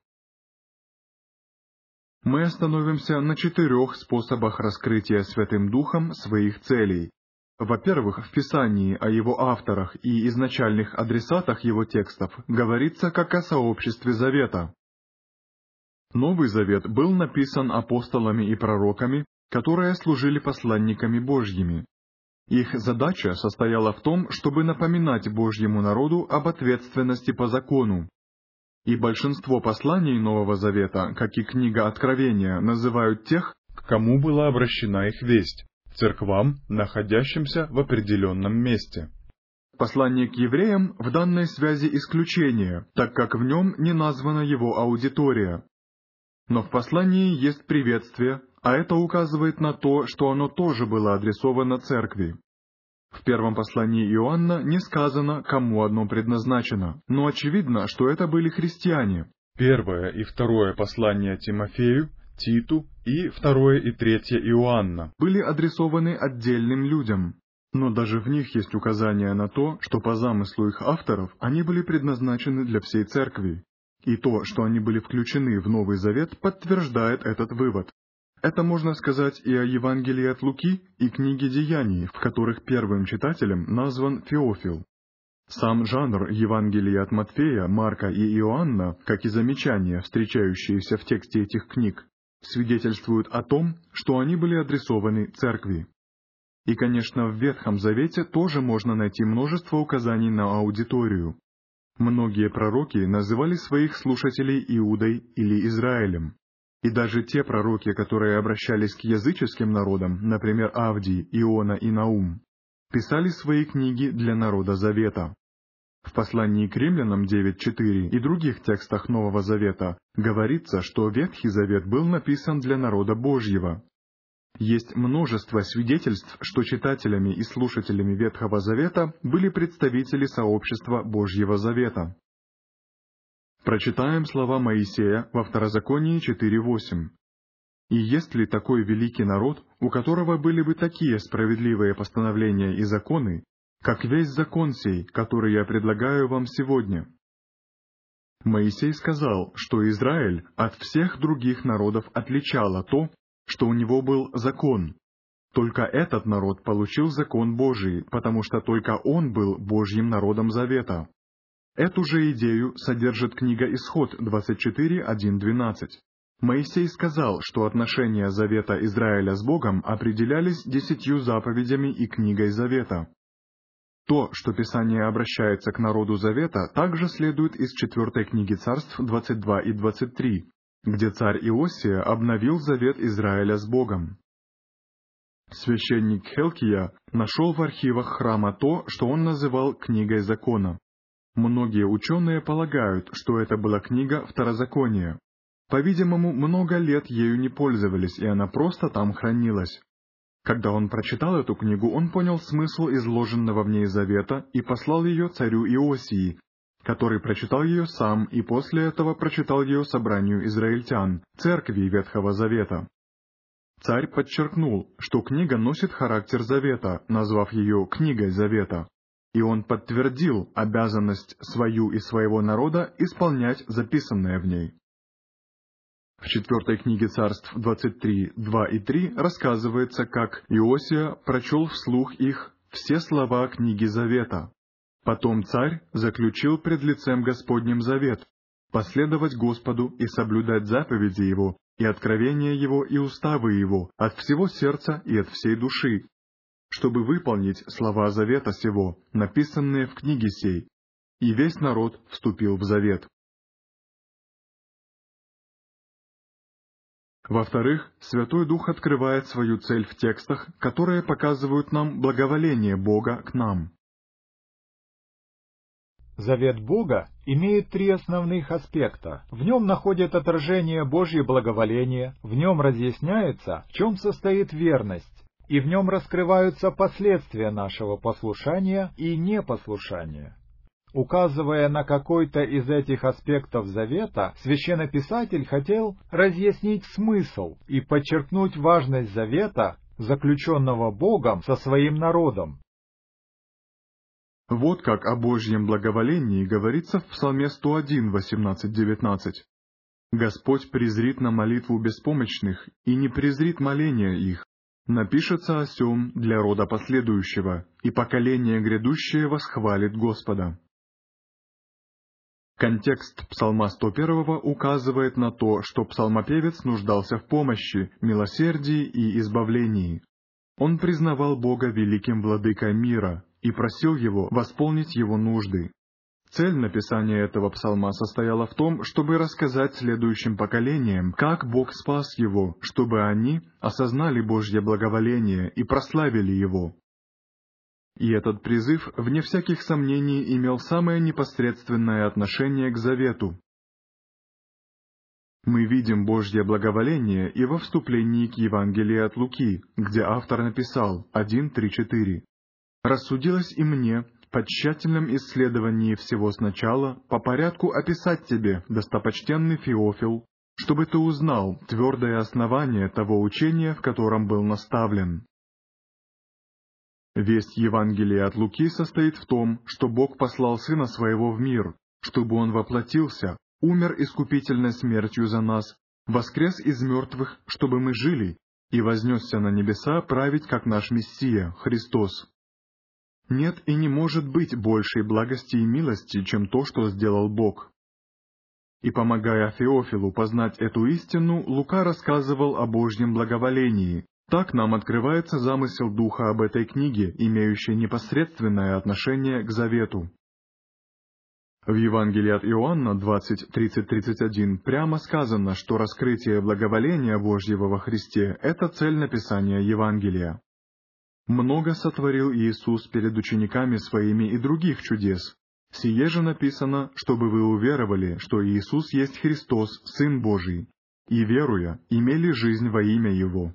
Мы остановимся на четырех способах раскрытия Святым Духом своих целей. Во-первых, в Писании о его авторах и изначальных адресатах его текстов говорится как о сообществе завета. Новый Завет был написан апостолами и пророками, которые служили посланниками Божьими. Их задача состояла в том, чтобы напоминать Божьему народу об ответственности по закону. И большинство посланий Нового Завета, как и книга Откровения, называют тех, к кому была обращена их весть, церквам, находящимся в определенном месте. Послание к евреям в данной связи исключение, так как в нем не названа его аудитория. Но в послании есть приветствие, а это указывает на то, что оно тоже было адресовано церкви. В первом послании Иоанна не сказано, кому оно предназначено, но очевидно, что это были христиане. Первое и второе послания Тимофею, Титу и второе и третье Иоанна были адресованы отдельным людям, но даже в них есть указание на то, что по замыслу их авторов они были предназначены для всей церкви. И то, что они были включены в Новый Завет, подтверждает этот вывод. Это можно сказать и о Евангелии от Луки, и книге Деяний, в которых первым читателем назван Феофил. Сам жанр Евангелия от Матфея, Марка и Иоанна, как и замечания, встречающиеся в тексте этих книг, свидетельствуют о том, что они были адресованы церкви. И, конечно, в Ветхом Завете тоже можно найти множество указаний на аудиторию. Многие пророки называли своих слушателей Иудой или Израилем. И даже те пророки, которые обращались к языческим народам, например, Авдий, Иона и Наум, писали свои книги для народа Завета. В послании к Римлянам девять четыре и других текстах Нового Завета говорится, что Ветхий Завет был написан для народа Божьего. Есть множество свидетельств, что читателями и слушателями Ветхого Завета были представители сообщества Божьего Завета. Прочитаем слова Моисея во Второзаконии четыре восемь. «И есть ли такой великий народ, у которого были бы такие справедливые постановления и законы, как весь закон сей, который я предлагаю вам сегодня?» Моисей сказал, что Израиль от всех других народов отличало то, что у него был закон. Только этот народ получил закон Божий, потому что только он был Божьим народом завета. Эту же идею содержит книга Исход двадцать четыре один двенадцать. Моисей сказал, что отношения завета Израиля с Богом определялись десятью заповедями и книгой завета. То, что Писание обращается к народу завета, также следует из четвертой книги Царств двадцать два и двадцать три, где царь Иосия обновил завет Израиля с Богом. Священник Хелкия нашел в архивах храма то, что он называл книгой закона. Многие ученые полагают, что это была книга Второзакония. По-видимому, много лет ею не пользовались, и она просто там хранилась. Когда он прочитал эту книгу, он понял смысл изложенного в ней завета и послал ее царю Иосии, который прочитал ее сам и после этого прочитал ее собранию израильтян, церкви Ветхого Завета. Царь подчеркнул, что книга носит характер завета, назвав ее «книгой завета», и он подтвердил обязанность свою и своего народа исполнять записанное в ней. В четвертой книге Царств двадцать три, два и три рассказывается, как Иосия прочел вслух их все слова книги завета. Потом царь заключил пред лицем Господним завет, последовать Господу и соблюдать заповеди Его, и откровения Его, и уставы Его, от всего сердца и от всей души, чтобы выполнить слова завета сего, написанные в книге сей. И весь народ вступил в завет. Во-вторых, Святой Дух открывает свою цель в текстах, которые показывают нам благоволение Бога к нам. Завет Бога имеет три основных аспекта. В нем находит отражение Божье благоволение, в нем разъясняется, в чем состоит верность, и в нем раскрываются последствия нашего послушания и непослушания. Указывая на какой-то из этих аспектов завета, священнописатель хотел разъяснить смысл и подчеркнуть важность завета, заключенного Богом со своим народом. Вот как о Божьем благоволении говорится в Псалме сто один, восемнадцать девятнадцать. «Господь презрит на молитву беспомощных и не презрит моления их. Напишется о сем для рода последующего, и поколение грядущее восхвалит Господа». Контекст Псалма сто один указывает на то, что псалмопевец нуждался в помощи, милосердии и избавлении. Он признавал Бога великим владыкой мира и просил Его восполнить его нужды. Цель написания этого псалма состояла в том, чтобы рассказать следующим поколениям, как Бог спас его, чтобы они осознали Божье благоволение и прославили Его. И этот призыв, вне всяких сомнений, имел самое непосредственное отношение к завету. Мы видим Божье благоволение и во вступлении к Евангелию от Луки, где автор написал один три четыре. «Рассудилось и мне, по тщательном исследовании всего сначала, по порядку описать тебе, достопочтенный Феофил, чтобы ты узнал твердое основание того учения, в котором был наставлен». Весть Евангелия от Луки состоит в том, что Бог послал Сына Своего в мир, чтобы Он воплотился, умер искупительной смертью за нас, воскрес из мертвых, чтобы мы жили, и вознесся на небеса править, как наш Мессия, Христос. Нет и не может быть большей благости и милости, чем то, что сделал Бог. И помогая Феофилу познать эту истину, Лука рассказывал о Божьем благоволении. Так нам открывается замысел Духа об этой книге, имеющей непосредственное отношение к завету. В Евангелии от Иоанна двадцать тридцать тридцать один прямо сказано, что раскрытие благоволения Божьего во Христе — это цель написания Евангелия. Много сотворил Иисус перед учениками Своими и других чудес. Сие же написано, чтобы вы уверовали, что Иисус есть Христос, Сын Божий, и, веруя, имели жизнь во имя Его.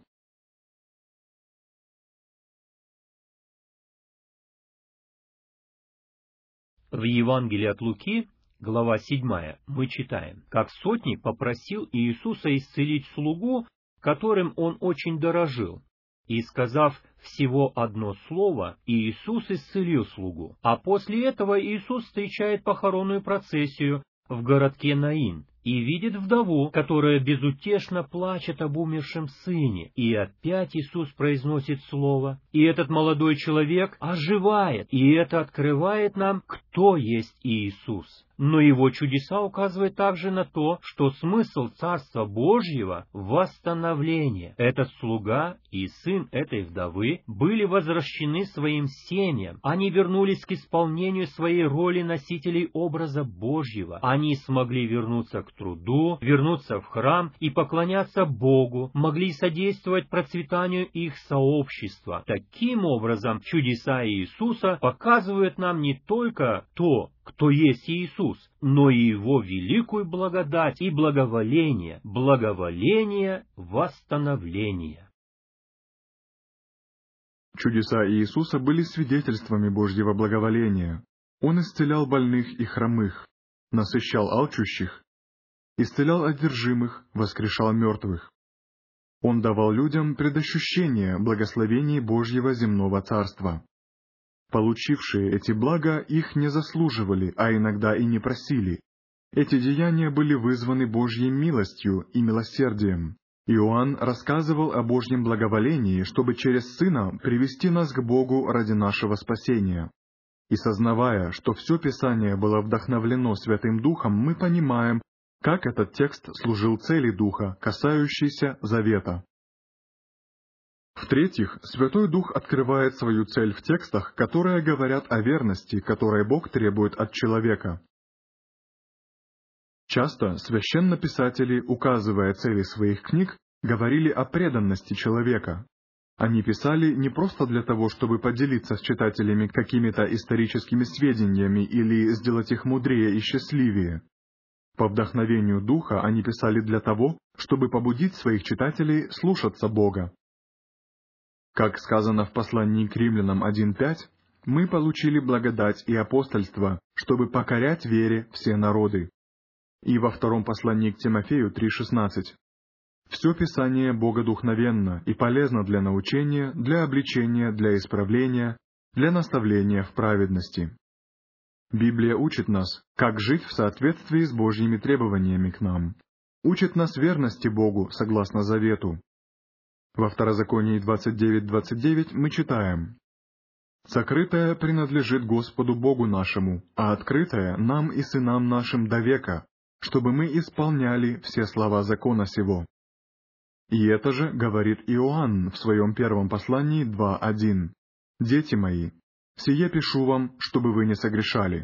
В Евангелии от Луки, глава седьмая, мы читаем, как сотник попросил Иисуса исцелить слугу, которым он очень дорожил. И, сказав всего одно слово, Иисус исцелил слугу. А после этого Иисус встречает похоронную процессию в городке Наин и видит вдову, которая безутешно плачет об умершем сыне. И опять Иисус произносит слово, и этот молодой человек оживает, и это открывает нам, кто есть Иисус. Но его чудеса указывают также на то, что смысл Царства Божьего — восстановление. Этот слуга и сын этой вдовы были возвращены своим семьям. Они вернулись к исполнению своей роли носителей образа Божьего. Они смогли вернуться к труду, вернуться в храм и поклоняться Богу, могли содействовать процветанию их сообщества. Таким образом, чудеса Иисуса показывают нам не только то, кто есть Иисус, но и Его великую благодать и благоволение, благоволение восстановления. Чудеса Иисуса были свидетельствами Божьего благоволения. Он исцелял больных и хромых, насыщал алчущих, исцелял одержимых, воскрешал мертвых. Он давал людям предощущение благословений Божьего земного царства. Получившие эти блага их не заслуживали, а иногда и не просили. Эти деяния были вызваны Божьей милостью и милосердием. Иоанн рассказывал о Божьем благоволении, чтобы через Сына привести нас к Богу ради нашего спасения. И сознавая, что все Писание было вдохновлено Святым Духом, мы понимаем, как этот текст служил цели Духа, касающейся завета. В-третьих, Святой Дух открывает свою цель в текстах, которые говорят о верности, которой Бог требует от человека. Часто священнописатели, указывая цели своих книг, говорили о преданности человека. Они писали не просто для того, чтобы поделиться с читателями какими-то историческими сведениями или сделать их мудрее и счастливее. По вдохновению Духа они писали для того, чтобы побудить своих читателей слушаться Бога. Как сказано в послании к Римлянам один пять, мы получили благодать и апостольство, чтобы покорять вере все народы. И во втором послании к Тимофею три шестнадцать. Все Писание богодухновенно и полезно для научения, для обличения, для исправления, для наставления в праведности. Библия учит нас, как жить в соответствии с Божьими требованиями к нам. Учит нас верности Богу, согласно завету. Во Второзаконии двадцать девять двадцать девять мы читаем: «Сокрытое принадлежит Господу Богу нашему, а открытое нам и сынам нашим до века, чтобы мы исполняли все слова закона сего». И это же говорит Иоанн в своем первом послании два один. «Дети мои, сие пишу вам, чтобы вы не согрешали».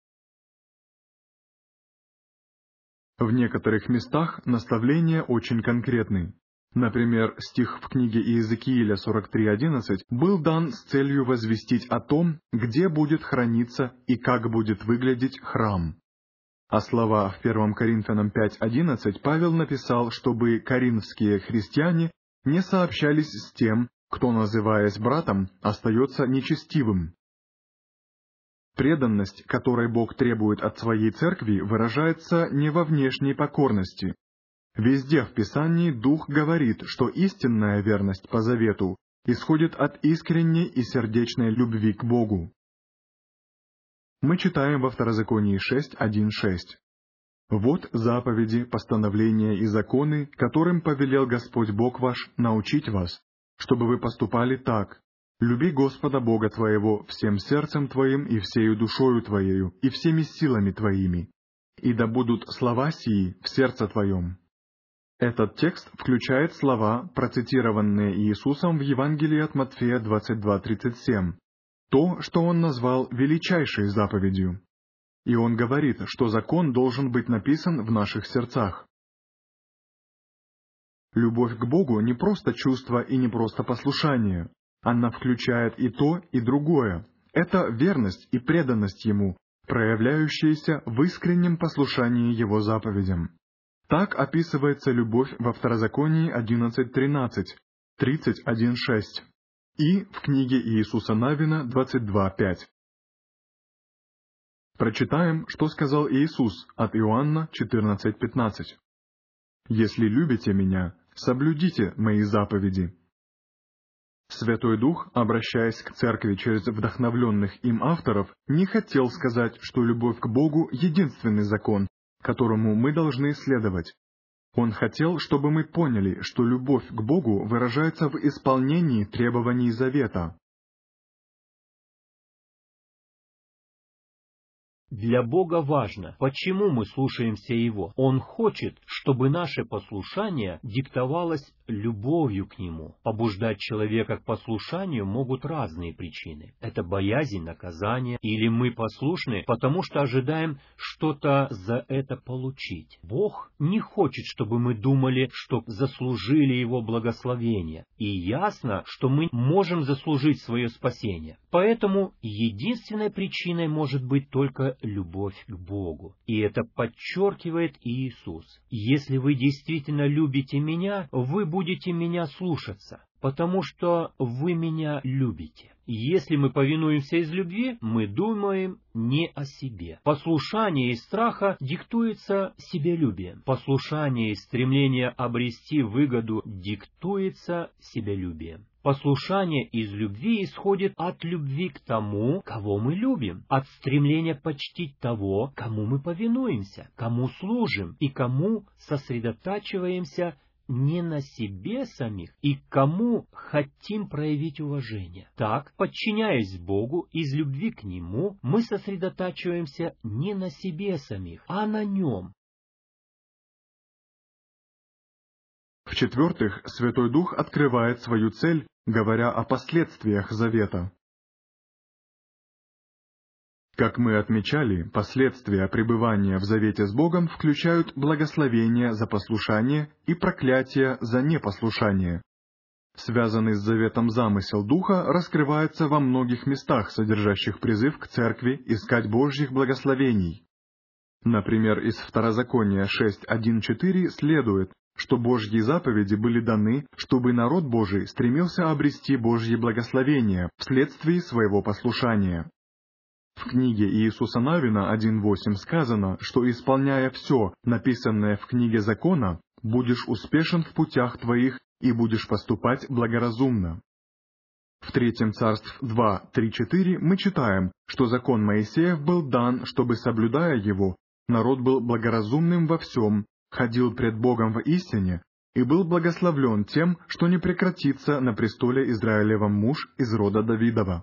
В некоторых местах наставления очень конкретны. Например, стих в книге Иезекииля сорок три одиннадцать был дан с целью возвестить о том, где будет храниться и как будет выглядеть храм. А слова в первом Коринфянам пять одиннадцать Павел написал, чтобы коринфские христиане не сообщались с тем, кто, называясь братом, остается нечестивым. Преданность, которой Бог требует от своей церкви, выражается не во внешней покорности. Везде в Писании Дух говорит, что истинная верность по завету исходит от искренней и сердечной любви к Богу. Мы читаем во Второзаконии шесть один шесть. «Вот заповеди, постановления и законы, которым повелел Господь Бог ваш научить вас, чтобы вы поступали так. Люби Господа Бога твоего всем сердцем твоим и всею душою твоею и всеми силами твоими, и да будут слова сии в сердце твоем». Этот текст включает слова, процитированные Иисусом в Евангелии от Матфея двадцать два тридцать семь, то, что Он назвал величайшей заповедью. И Он говорит, что закон должен быть написан в наших сердцах. Любовь к Богу не просто чувство и не просто послушание. Она включает и то, и другое. Это верность и преданность Ему, проявляющиеся в искреннем послушании Его заповедям. Так описывается любовь во Второзаконии одиннадцать тринадцать, тридцать один шесть и в книге Иисуса Навина двадцать два пять. Прочитаем, что сказал Иисус от Иоанна четырнадцать пятнадцать. «Если любите Меня, соблюдите Мои заповеди». Святой Дух, обращаясь к Церкви через вдохновленных им авторов, не хотел сказать, что любовь к Богу — единственный закон, которому мы должны следовать. Он хотел, чтобы мы поняли, что любовь к Богу выражается в исполнении требований завета. Для Бога важно, почему мы слушаемся Его. Он хочет, чтобы наше послушание диктовалось любовью к Нему. Побуждать человека к послушанию могут разные причины. Это боязнь наказания, или мы послушны, потому что ожидаем что-то за это получить. Бог не хочет, чтобы мы думали, что заслужили Его благословение. И ясно, что мы можем заслужить свое спасение. Поэтому единственной причиной может быть только любовь к Богу. И это подчеркивает Иисус. «Если вы действительно любите Меня, вы будете Меня слушаться». потому что вы меня любите. Если мы повинуемся из любви, мы думаем не о себе. Послушание из страха диктуется себялюбием. Послушание из стремления обрести выгоду диктуется себялюбием. Послушание из любви исходит от любви к тому, кого мы любим, от стремления почтить того, кому мы повинуемся, кому служим и кому сосредотачиваемся не на себе самих и к кому хотим проявить уважение. Так, подчиняясь Богу из любви к Нему, мы сосредотачиваемся не на себе самих, а на Нем. В-четвертых, Святой Дух открывает свою цель, говоря о последствиях завета. Как мы отмечали, последствия пребывания в завете с Богом включают благословение за послушание и проклятие за непослушание. Связанный с заветом замысел Духа раскрывается во многих местах, содержащих призыв к церкви искать Божьих благословений. Например, из Второзакония шесть один четыре следует, что Божьи заповеди были даны, чтобы народ Божий стремился обрести Божьи благословения вследствие своего послушания. В книге Иисуса Навина один восемь сказано, что, исполняя все, написанное в книге закона, будешь успешен в путях твоих и будешь поступать благоразумно. В Третьем Царств два три четыре мы читаем, что закон Моисеев был дан, чтобы, соблюдая его, народ был благоразумным во всем, ходил пред Богом в истине и был благословлен тем, что не прекратится на престоле Израилевом муж из рода Давидова.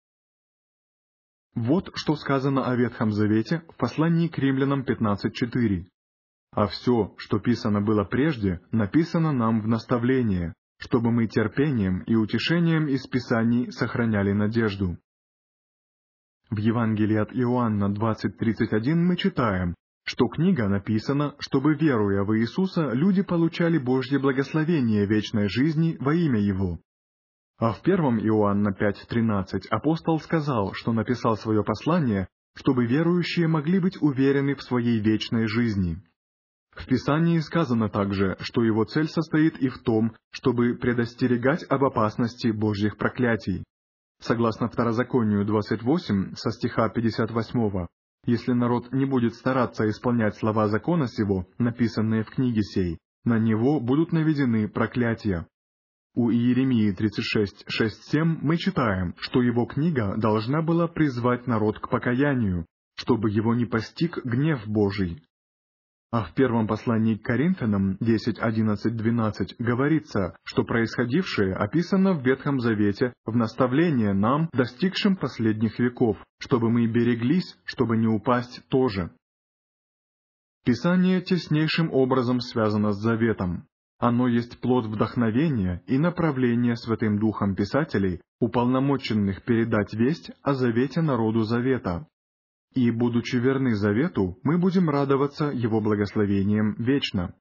Вот что сказано о Ветхом Завете в послании к Римлянам пятнадцать четыре. «А все, что писано было прежде, написано нам в наставление, чтобы мы терпением и утешением из Писаний сохраняли надежду». В Евангелии от Иоанна двадцать тридцать один мы читаем, что книга написана, чтобы, веруя в Иисуса, люди получали Божье благословение вечной жизни во имя Его. А в первом Иоанна пять тринадцать апостол сказал, что написал свое послание, чтобы верующие могли быть уверены в своей вечной жизни. В Писании сказано также, что его цель состоит и в том, чтобы предостерегать об опасности Божьих проклятий. Согласно Второзаконию двадцать восемь, со стиха пятьдесят восьмого, если народ не будет стараться исполнять слова закона сего, написанные в книге сей, на него будут наведены проклятия. У Иеремии тридцать шесть шесть семь мы читаем, что его книга должна была призвать народ к покаянию, чтобы его не постиг гнев Божий. А в первом послании к Коринфянам десять одиннадцать двенадцать говорится, что происходившее описано в Ветхом Завете в наставление нам, достигшим последних веков, чтобы мы береглись, чтобы не упасть тоже. Писание теснейшим образом связано с заветом. Оно есть плод вдохновения и направления Святым Духом писателей, уполномоченных передать весть о завете народу завета. И, будучи верны завету, мы будем радоваться его благословением вечно.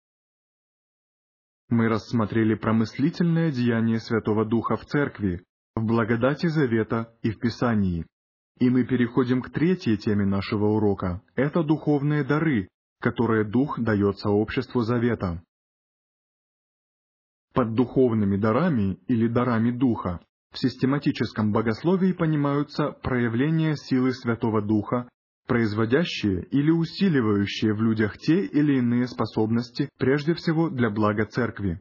Мы рассмотрели промыслительное деяние Святого Духа в Церкви, в благодати завета и в Писании. И мы переходим к третьей теме нашего урока — это духовные дары, которые Дух дает сообществу завета. Под духовными дарами или дарами Духа в систематическом богословии понимаются проявления силы Святого Духа, производящие или усиливающие в людях те или иные способности, прежде всего для блага Церкви.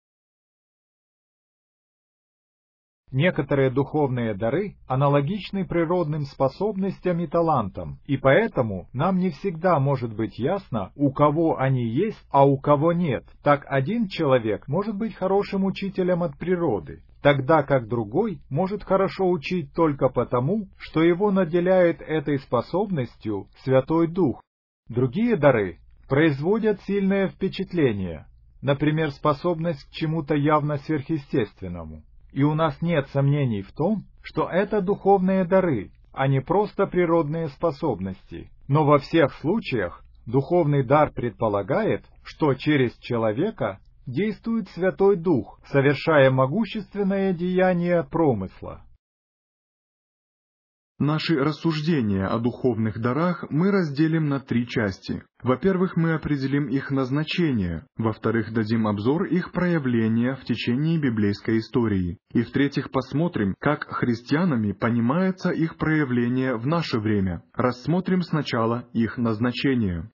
Некоторые духовные дары аналогичны природным способностям и талантам, и поэтому нам не всегда может быть ясно, у кого они есть, а у кого нет. Так один человек может быть хорошим учителем от природы, тогда как другой может хорошо учить только потому, что его наделяет этой способностью Святой Дух. Другие дары производят сильное впечатление, например, способность к чему-то явно сверхъестественному. И у нас нет сомнений в том, что это духовные дары, а не просто природные способности. Но во всех случаях духовный дар предполагает, что через человека действует Святой Дух, совершая могущественное деяние промысла. Наши рассуждения о духовных дарах мы разделим на три части. Во-первых, мы определим их назначение. Во-вторых, дадим обзор их проявления в течение библейской истории. И в-третьих, посмотрим, как христианами понимается их проявление в наше время. Рассмотрим сначала их назначение.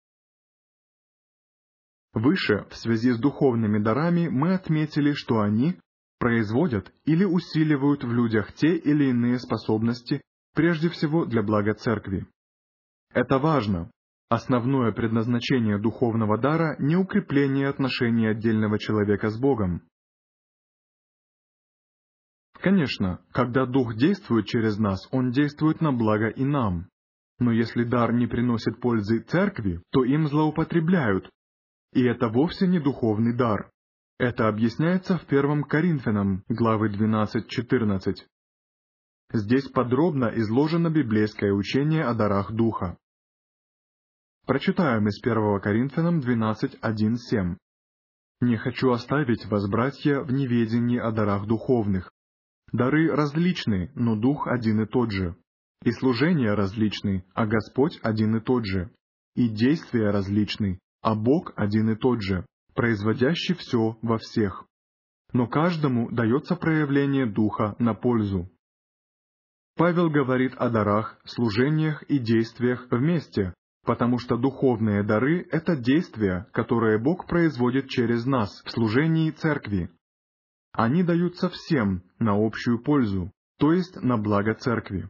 Выше, в связи с духовными дарами, мы отметили, что они производят или усиливают в людях те или иные способности, прежде всего для блага церкви. Это важно. Основное предназначение духовного дара — не укрепление отношений отдельного человека с Богом. Конечно, когда Дух действует через нас, Он действует на благо и нам. Но если дар не приносит пользы церкви, то им злоупотребляют. И это вовсе не духовный дар. Это объясняется в первом Коринфянам, главы двенадцать-четырнадцать. Здесь подробно изложено библейское учение о дарах Духа. Прочитаем из первого Коринфянам двенадцать, один, семь. «Не хочу оставить вас, братья, в неведении о дарах духовных. Дары различны, но Дух один и тот же. И служения различны, а Господь один и тот же. И действия различны, а Бог один и тот же, производящий все во всех. Но каждому дается проявление Духа на пользу». Павел говорит о дарах, служениях и действиях вместе, потому что духовные дары — это действия, которые Бог производит через нас в служении церкви. Они даются всем на общую пользу, то есть на благо церкви.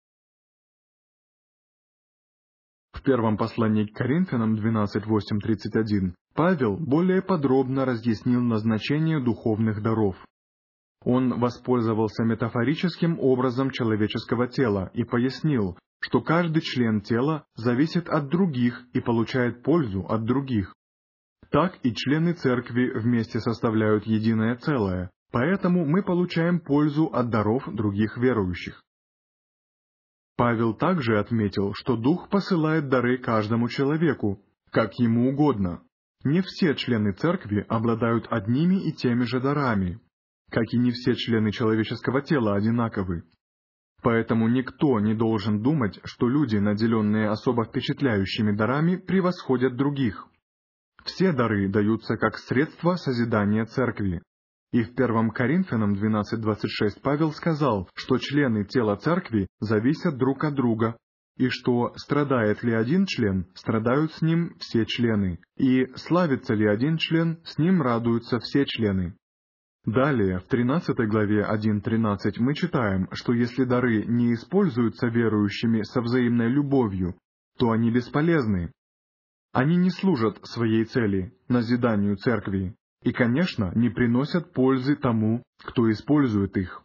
В первом послании к Коринфянам двенадцать, восемь, тридцать один Павел более подробно разъяснил назначение духовных даров. Он воспользовался метафорическим образом человеческого тела и пояснил, что каждый член тела зависит от других и получает пользу от других. Так и члены церкви вместе составляют единое целое, поэтому мы получаем пользу от даров других верующих. Павел также отметил, что Дух посылает дары каждому человеку, как ему угодно. Не все члены церкви обладают одними и теми же дарами, как и не все члены человеческого тела одинаковы. Поэтому никто не должен думать, что люди, наделенные особо впечатляющими дарами, превосходят других. Все дары даются как средство созидания церкви. И в первом Коринфянам двенадцать, двадцать шесть Павел сказал, что члены тела церкви зависят друг от друга, и что страдает ли один член, страдают с ним все члены, и славится ли один член, с ним радуются все члены. Далее, в тринадцатой главе один тринадцать мы читаем, что если дары не используются верующими со взаимной любовью, то они бесполезны. Они не служат своей цели, назиданию церкви, и, конечно, не приносят пользы тому, кто использует их.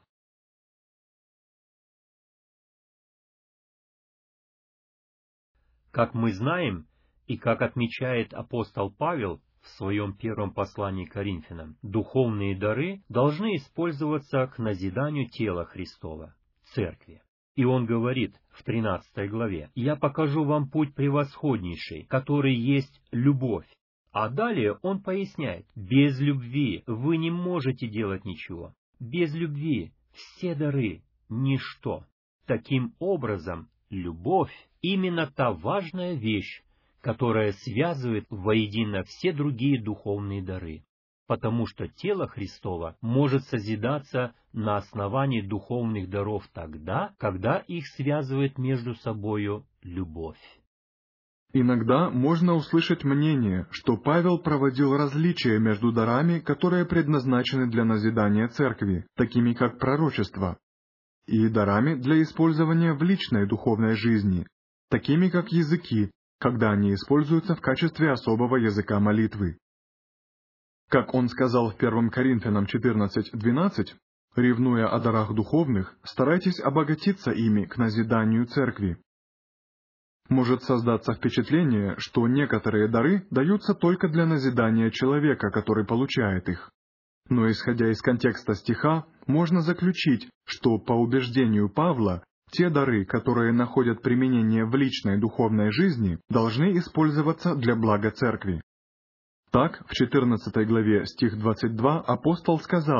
Как мы знаем, и как отмечает апостол Павел в своем первом послании к Коринфянам, духовные дары должны использоваться к назиданию тела Христова, церкви. И он говорит в тринадцатой главе: «Я покажу вам путь превосходнейший, который есть любовь». А далее он поясняет: «Без любви вы не можете делать ничего. Без любви все дары — ничто». Таким образом, любовь — именно та важная вещь, которая связывает воедино все другие духовные дары, потому что тело Христово может созидаться на основании духовных даров тогда, когда их связывает между собою любовь. Иногда можно услышать мнение, что Павел проводил различия между дарами, которые предназначены для назидания церкви, такими как пророчество, и дарами для использования в личной духовной жизни, такими как языки, когда они используются в качестве особого языка молитвы. Как он сказал в первом Коринфянам четырнадцать, двенадцать, ревнуя о дарах духовных, старайтесь обогатиться ими к назиданию церкви. Может создаться впечатление, что некоторые дары даются только для назидания человека, который получает их. Но исходя из контекста стиха, можно заключить, что по убеждению Павла, те дары, которые находят применение в личной духовной жизни, должны использоваться для блага церкви. Так, в четырнадцатой главе, стих двадцать два, апостол сказал: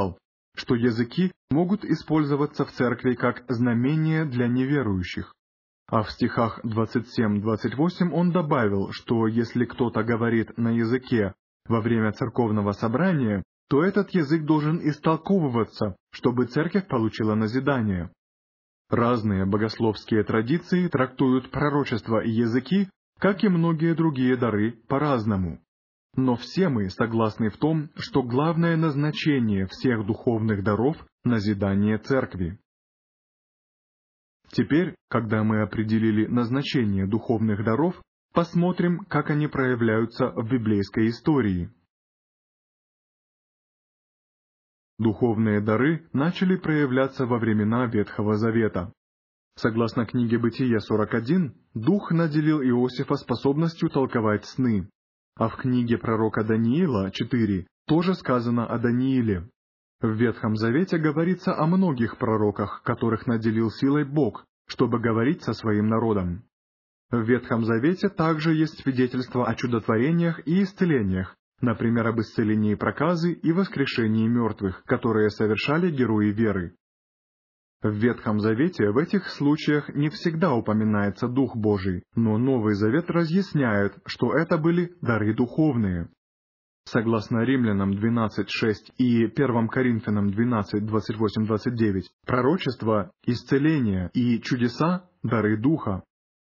что языки могут использоваться в церкви как знамение для неверующих. А в стихах двадцать семь двадцать восемь он добавил, что если кто-то говорит на языке во время церковного собрания, то этот язык должен истолковываться, чтобы церковь получила назидание. Разные богословские традиции трактуют пророчество и языки, как и многие другие дары, по-разному. Но все мы согласны в том, что главное назначение всех духовных даров — назидание церкви. Теперь, когда мы определили назначение духовных даров, посмотрим, как они проявляются в библейской истории. Духовные дары начали проявляться во времена Ветхого Завета. Согласно книге Бытие сорок один, Дух наделил Иосифа способностью толковать сны. А в книге пророка Даниила четыре тоже сказано о Данииле. В Ветхом Завете говорится о многих пророках, которых наделил силой Бог, чтобы говорить со своим народом. В Ветхом Завете также есть свидетельства о чудотворениях и исцелениях, например, об исцелении проказы и воскрешении мертвых, которые совершали герои веры. В Ветхом Завете в этих случаях не всегда упоминается Дух Божий, но Новый Завет разъясняет, что это были дары духовные. Согласно Римлянам двенадцать шесть и первым Коринфянам двенадцать двадцать восемь двадцать девять, пророчество, исцеление и чудеса — дары Духа.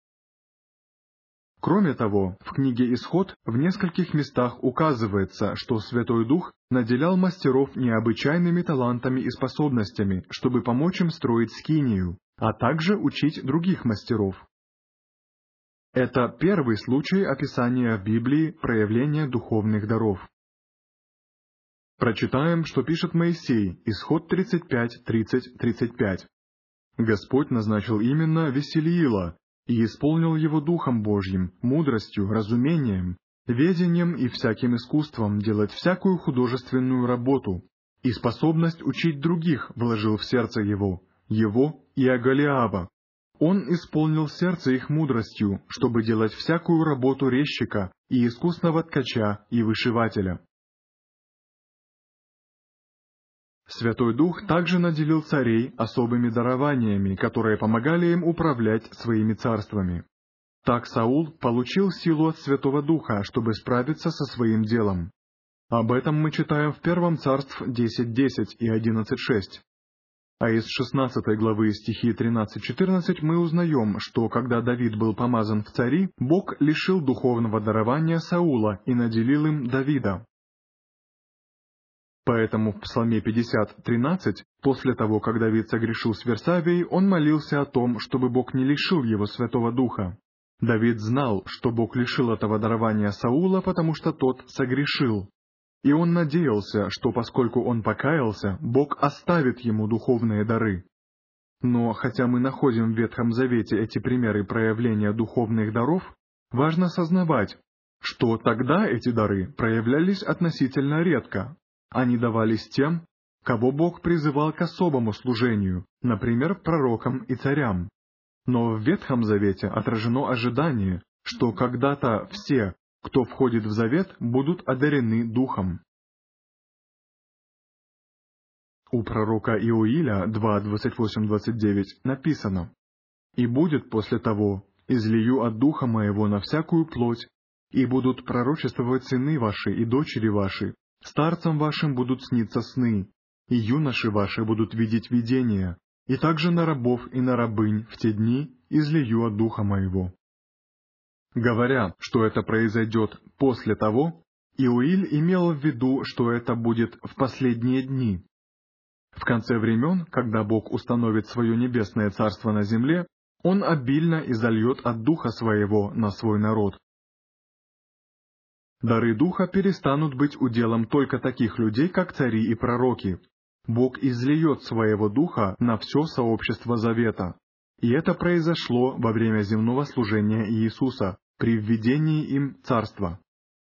Кроме того, в книге «Исход» в нескольких местах указывается, что Святой Дух наделял мастеров необычайными талантами и способностями, чтобы помочь им строить скинию, а также учить других мастеров. Это первый случай описания в Библии проявления духовных даров. Прочитаем, что пишет Моисей, Исход тридцать пять тридцать тридцать пять. «Господь назначил именно Веселиила, и исполнил его Духом Божьим, мудростью, разумением, ведением и всяким искусством делать всякую художественную работу, и способность учить других вложил в сердце его, его и Оголиаба. Он исполнил сердце их мудростью, чтобы делать всякую работу резчика и искусного ткача и вышивателя». Святой Дух также наделил царей особыми дарованиями, которые помогали им управлять своими царствами. Так Саул получил силу от Святого Духа, чтобы справиться со своим делом. Об этом мы читаем в первом Царств десять десять и одиннадцать шесть. А из шестнадцатой главы стихи тринадцать четырнадцать мы узнаем, что когда Давид был помазан в цари, Бог лишил духовного дарования Саула и наделил им Давида. Поэтому в Псалме пятьдесят тринадцать, после того, как Давид согрешил с Версавией, он молился о том, чтобы Бог не лишил его Святого Духа. Давид знал, что Бог лишил этого дарования Саула, потому что тот согрешил. И он надеялся, что поскольку он покаялся, Бог оставит ему духовные дары. Но хотя мы находим в Ветхом Завете эти примеры проявления духовных даров, важно сознавать, что тогда эти дары проявлялись относительно редко. Они давались тем, кого Бог призывал к особому служению, например, пророкам и царям. Но в Ветхом Завете отражено ожидание, что когда-то все, кто входит в завет, будут одарены Духом. У пророка Иоиля два двадцать восемь двадцать девять написано: «И будет после того, излию от Духа Моего на всякую плоть, и будут пророчествовать сыны ваши и дочери ваши, старцам вашим будут сниться сны, и юноши ваши будут видеть видения, и также на рабов и на рабынь в те дни излию от Духа Моего». Говоря, что это произойдет после того, Иоиль имел в виду, что это будет в последние дни. В конце времен, когда Бог установит свое небесное царство на земле, Он обильно изольет от Духа Своего на свой народ. Дары Духа перестанут быть уделом только таких людей, как цари и пророки. Бог излиет Своего Духа на все сообщество Завета. И это произошло во время земного служения Иисуса, при введении им царства.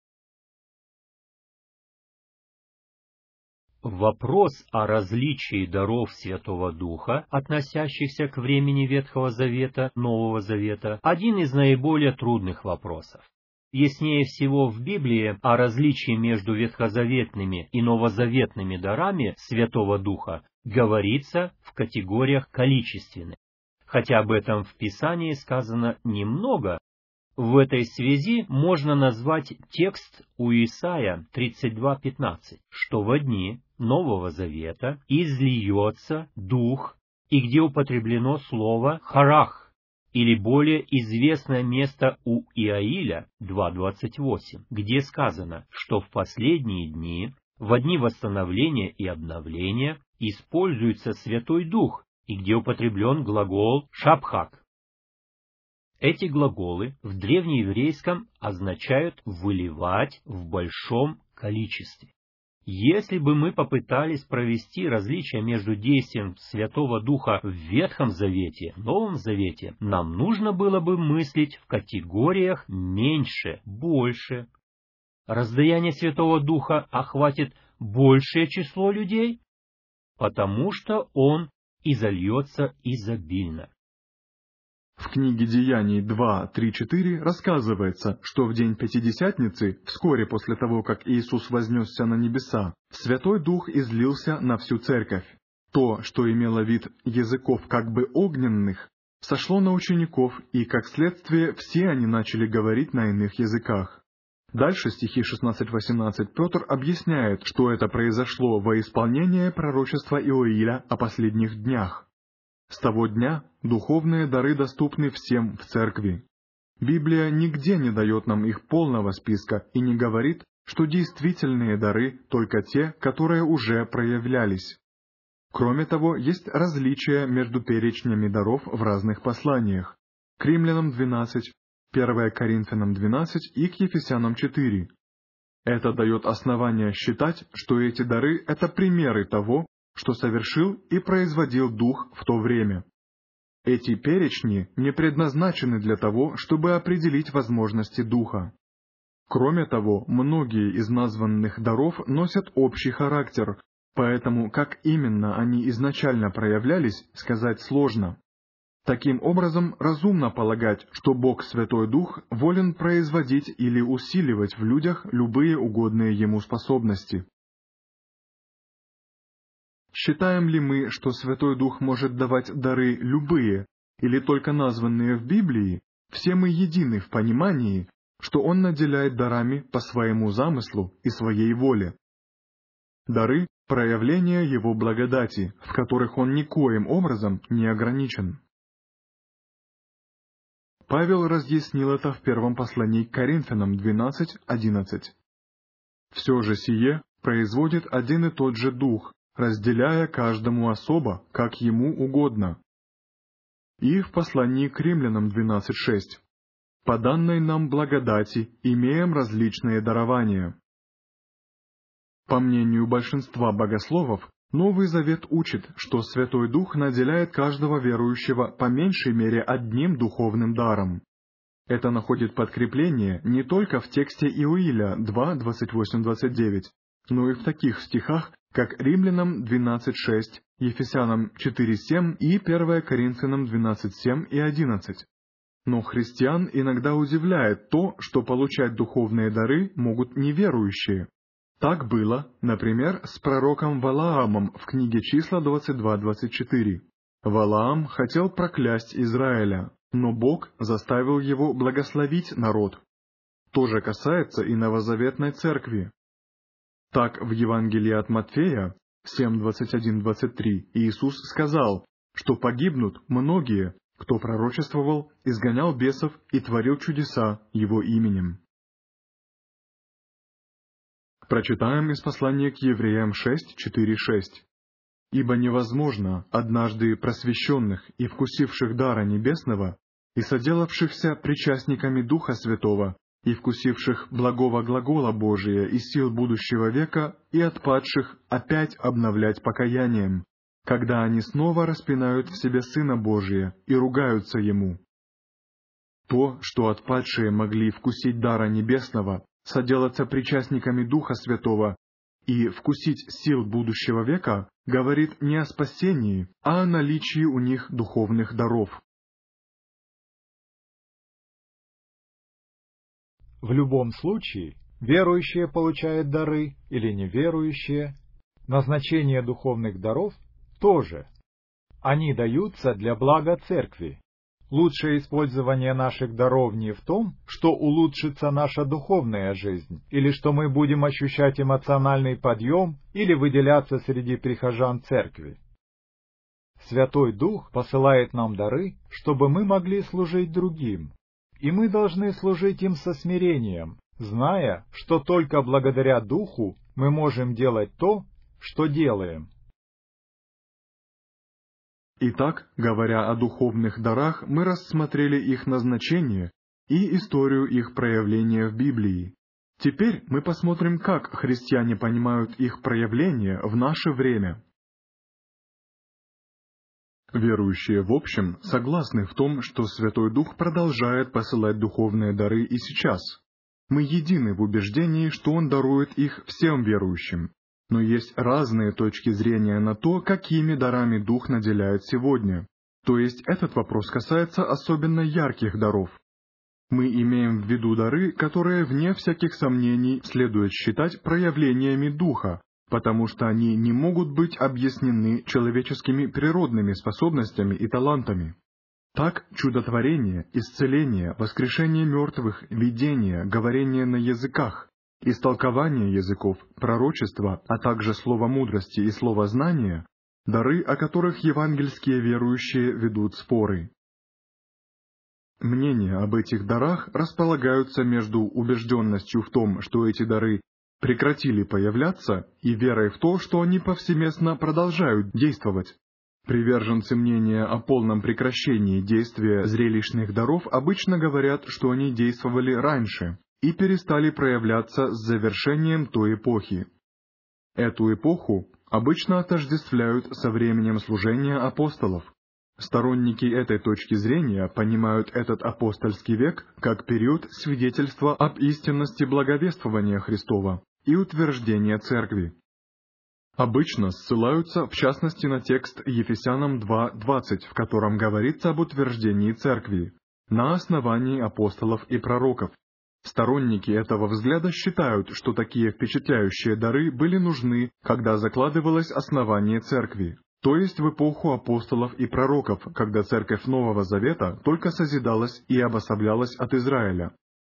Вопрос о различии даров Святого Духа, относящихся к времени Ветхого Завета, Нового Завета, один из наиболее трудных вопросов. Яснее всего в Библии о различии между ветхозаветными и новозаветными дарами Святого Духа говорится в категориях количественных. Хотя об этом в Писании сказано немного, в этой связи можно назвать текст у Исаия тридцать два пятнадцать, что во дни Нового Завета изльется Дух, и где употреблено слово «харах», или более известное место у Иаиля два двадцать восемь, где сказано, что в последние дни, во дни восстановления и обновления, используется Святой Дух, и где употреблен глагол «шабхак». Эти глаголы в древнееврейском означают «выливать в большом количестве». Если бы мы попытались провести различие между действием Святого Духа в Ветхом Завете и Новом Завете, нам нужно было бы мыслить в категориях меньше, больше. Раздаяние Святого Духа охватит большее число людей, потому что Он изольется изобильно. В книге Деяний два, три, четыре рассказывается, что в день Пятидесятницы, вскоре после того, как Иисус вознесся на небеса, Святой Дух излился на всю церковь. То, что имело вид языков как бы огненных, сошло на учеников, и, как следствие, все они начали говорить на иных языках. Дальше стихи шестнадцать-восемнадцать Петр объясняет, что это произошло во исполнение пророчества Иоиля о последних днях. С того дня духовные дары доступны всем в церкви. Библия нигде не дает нам их полного списка и не говорит, что действительные дары только те, которые уже проявлялись. Кроме того, есть различия между перечнями даров в разных посланиях. К Римлянам двенадцать, первое Коринфянам двенадцать и к Ефесянам четыре. Это дает основание считать, что эти дары — это примеры того, что совершил и производил Дух в то время. Эти перечни не предназначены для того, чтобы определить возможности Духа. Кроме того, многие из названных даров носят общий характер, поэтому как именно они изначально проявлялись, сказать сложно. Таким образом, разумно полагать, что Бог Святой Дух волен производить или усиливать в людях любые угодные Ему способности. Считаем ли мы, что Святой Дух может давать дары любые, или только названные в Библии, все мы едины в понимании, что Он наделяет дарами по своему замыслу и своей воле. Дары — проявление Его благодати, в которых Он никоим образом не ограничен. Павел разъяснил это в первом послании к Коринфянам двенадцать одиннадцать. «Все же сие производит один и тот же Дух, разделяя каждому особо, как ему угодно». И в послании к Римлянам двенадцать шесть. «По данной нам благодати имеем различные дарования». По мнению большинства богословов, Новый Завет учит, что Святой Дух наделяет каждого верующего по меньшей мере одним духовным даром. Это находит подкрепление не только в тексте Иоиля два двадцать восемь двадцать девять, но и в таких стихах, как Римлянам двенадцать шесть, Ефесянам четыре семь и первое Коринфянам двенадцать семь и одиннадцать. Но христиан иногда удивляет то, что получать духовные дары могут неверующие. Так было, например, с пророком Валаамом в книге Числа двадцать два двадцать четыре. Валаам хотел проклясть Израиля, но Бог заставил его благословить народ. То же касается и новозаветной церкви. Так в Евангелии от Матфея семь двадцать один двадцать три Иисус сказал, что погибнут многие, кто пророчествовал, изгонял бесов и творил чудеса Его именем. Прочитаем из послания к Евреям шесть четыре шесть. «Ибо невозможно однажды просвещенных и вкусивших дара небесного, и соделавшихся причастниками Духа Святого, и вкусивших благого глагола Божия и сил будущего века, и отпадших опять обновлять покаянием, когда они снова распинают в себе Сына Божия и ругаются Ему». То, что отпадшие могли вкусить дара небесного, соделаться причастниками Духа Святого и вкусить сил будущего века, говорит не о спасении, а о наличии у них духовных даров. В любом случае, верующие получают дары или неверующие, назначение духовных даров тоже. Они даются для блага церкви. Лучшее использование наших даров не в том, что улучшится наша духовная жизнь, или что мы будем ощущать эмоциональный подъем, или выделяться среди прихожан церкви. Святой Дух посылает нам дары, чтобы мы могли служить другим, и мы должны служить им со смирением, зная, что только благодаря Духу мы можем делать то, что делаем. Итак, говоря о духовных дарах, мы рассмотрели их назначение и историю их проявления в Библии. Теперь мы посмотрим, как христиане понимают их проявление в наше время. Верующие в общем согласны в том, что Святой Дух продолжает посылать духовные дары и сейчас. Мы едины в убеждении, что Он дарует их всем верующим. Но есть разные точки зрения на то, какими дарами Дух наделяет сегодня. То есть этот вопрос касается особенно ярких даров. Мы имеем в виду дары, которые, вне всяких сомнений, следует считать проявлениями Духа, потому что они не могут быть объяснены человеческими природными способностями и талантами. Так, чудотворение, исцеление, воскрешение мертвых, видение, говорение на языках, истолкование языков, пророчество, а также слово мудрости и слово знания — дары, о которых евангельские верующие ведут споры. Мнения об этих дарах располагаются между убежденностью в том, что эти дары прекратили появляться, и верой в то, что они повсеместно продолжают действовать. Приверженцы мнения о полном прекращении действия зрелищных даров обычно говорят, что они действовали раньше и перестали проявляться с завершением той эпохи. Эту эпоху обычно отождествляют со временем служения апостолов. Сторонники этой точки зрения понимают этот апостольский век как период свидетельства об истинности благовествования Христова и утверждения Церкви. Обычно ссылаются в частности на текст Ефесянам два двадцать, в котором говорится об утверждении Церкви на основании апостолов и пророков. Сторонники этого взгляда считают, что такие впечатляющие дары были нужны, когда закладывалось основание Церкви, то есть в эпоху апостолов и пророков, когда Церковь Нового Завета только созидалась и обособлялась от Израиля.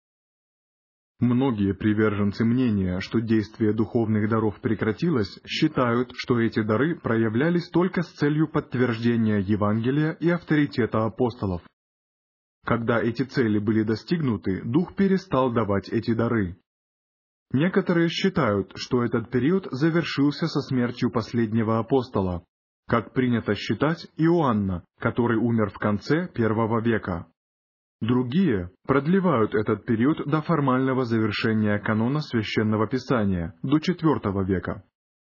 Многие приверженцы мнения, что действие духовных даров прекратилось, считают, что эти дары проявлялись только с целью подтверждения Евангелия и авторитета апостолов. Когда эти цели были достигнуты, Дух перестал давать эти дары. Некоторые считают, что этот период завершился со смертью последнего апостола, как принято считать Иоанна, который умер в конце первого века. Другие продлевают этот период до формального завершения канона Священного Писания, до четвертого века.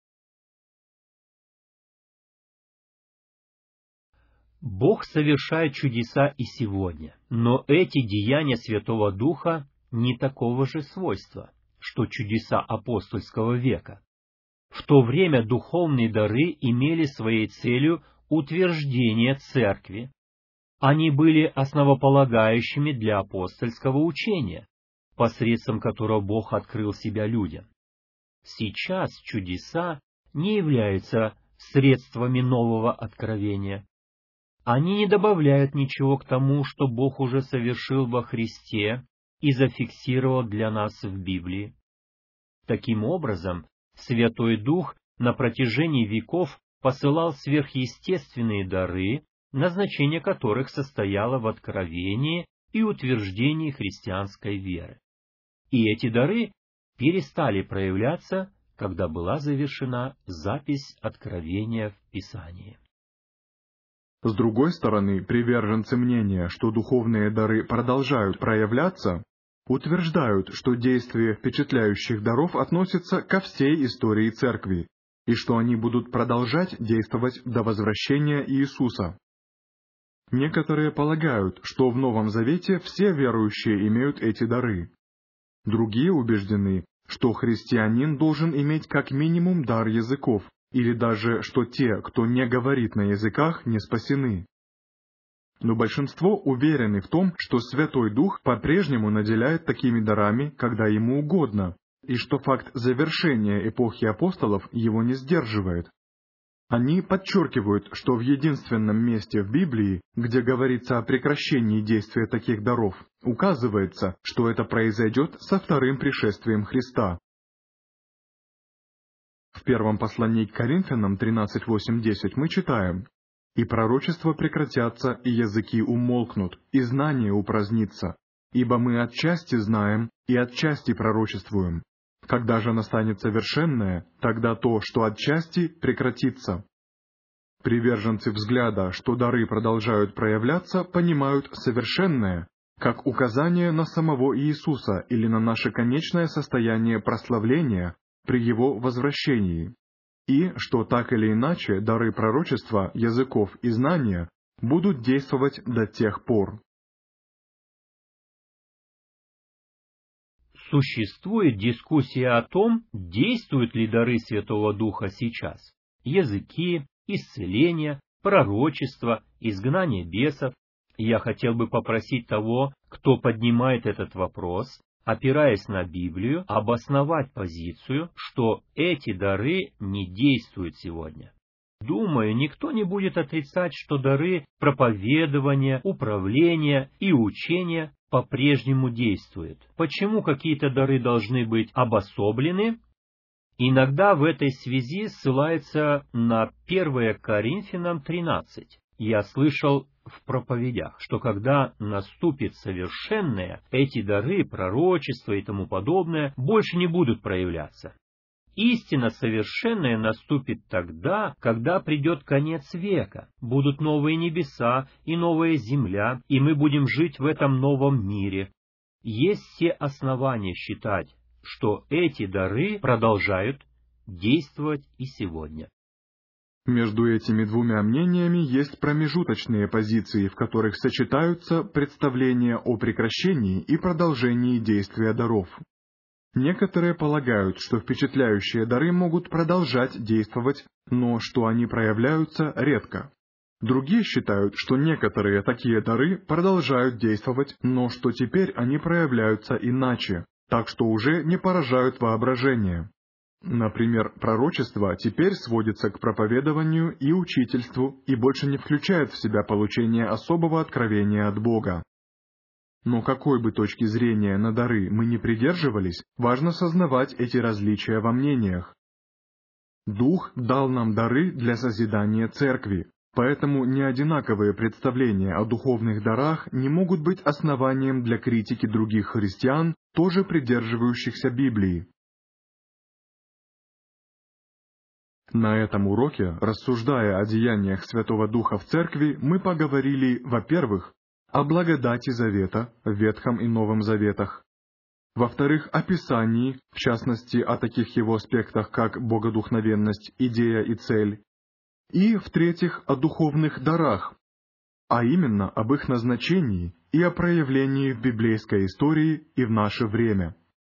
Бог совершает чудеса и сегодня, но эти деяния Святого Духа не такого же свойства, что чудеса апостольского века. В то время духовные дары имели своей целью утверждение Церкви. Они были основополагающими для апостольского учения, посредством которого Бог открыл себя людям. Сейчас чудеса не являются средствами нового откровения. Они не добавляют ничего к тому, что Бог уже совершил во Христе и зафиксировал для нас в Библии. Таким образом, Святой Дух на протяжении веков посылал сверхъестественные дары, назначение которых состояло в откровении и утверждении христианской веры. И эти дары перестали проявляться, когда была завершена запись откровения в Писании. С другой стороны, приверженцы мнения, что духовные дары продолжают проявляться, утверждают, что действие впечатляющих даров относится ко всей истории Церкви, и что они будут продолжать действовать до возвращения Иисуса. Некоторые полагают, что в Новом Завете все верующие имеют эти дары. Другие убеждены, что христианин должен иметь как минимум дар языков, или даже, что те, кто не говорит на языках, не спасены. Но большинство уверены в том, что Святой Дух по-прежнему наделяет такими дарами, когда Ему угодно, и что факт завершения эпохи апостолов его не сдерживает. Они подчеркивают, что в единственном месте в Библии, где говорится о прекращении действия таких даров, указывается, что это произойдет со вторым пришествием Христа. В первом послании к Коринфянам тринадцать восемь десять мы читаем: «И пророчества прекратятся, и языки умолкнут, и знание упразднится, ибо мы отчасти знаем и отчасти пророчествуем. Когда же настанет совершенное, тогда то, что отчасти, прекратится». Приверженцы взгляда, что дары продолжают проявляться, понимают совершенное как указание на самого Иисуса или на наше конечное состояние прославления при Его возвращении, и что так или иначе дары пророчества, языков и знания будут действовать до тех пор. Существует дискуссия о том, действуют ли дары Святого Духа сейчас. Языки, исцеление, пророчество, изгнание бесов. Я хотел бы попросить того, кто поднимает этот вопрос, опираясь на Библию, обосновать позицию, что эти дары не действуют сегодня. Думаю, никто не будет отрицать, что дары проповедования, управления и учения по-прежнему действуют. Почему какие-то дары должны быть обособлены? Иногда в этой связи ссылается на первое Коринфянам тринадцать. Я слышал в проповедях, что когда наступит совершенное, эти дары, пророчества и тому подобное больше не будут проявляться. Истина совершенная наступит тогда, когда придет конец века, будут новые небеса и новая земля, и мы будем жить в этом новом мире. Есть все основания считать, что эти дары продолжают действовать и сегодня. Между этими двумя мнениями есть промежуточные позиции, в которых сочетаются представления о прекращении и продолжении действия даров. Некоторые полагают, что впечатляющие дары могут продолжать действовать, но что они проявляются редко. Другие считают, что некоторые такие дары продолжают действовать, но что теперь они проявляются иначе, так что уже не поражают воображение. Например, пророчество теперь сводится к проповедованию и учительству и больше не включает в себя получение особого откровения от Бога. Но какой бы точки зрения на дары мы ни придерживались, важно сознавать эти различия во мнениях. Дух дал нам дары для созидания церкви, поэтому неодинаковые представления о духовных дарах не могут быть основанием для критики других христиан, тоже придерживающихся Библии. На этом уроке, рассуждая о деяниях Святого Духа в Церкви, мы поговорили, во-первых, о благодати Завета в Ветхом и Новом Заветах, во-вторых, о Писании, в частности, о таких его аспектах, как богодухновенность, идея и цель, и, в-третьих, о духовных дарах, а именно об их назначении и о проявлении в библейской истории и в наше время.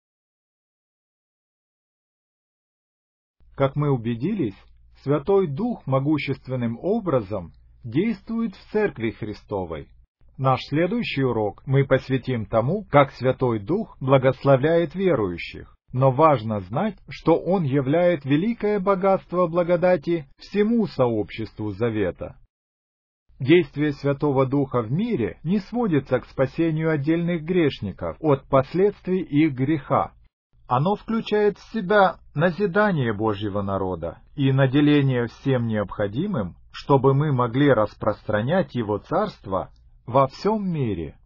Как мы убедились, Святой Дух могущественным образом действует в Церкви Христовой. Наш следующий урок мы посвятим тому, как Святой Дух благословляет верующих. Но важно знать, что Он являет великое богатство благодати всему сообществу Завета. Действие Святого Духа в мире не сводится к спасению отдельных грешников от последствий их греха. Оно включает в себя назидание Божьего народа и наделение всем необходимым, чтобы мы могли распространять Его Царство во всем мире.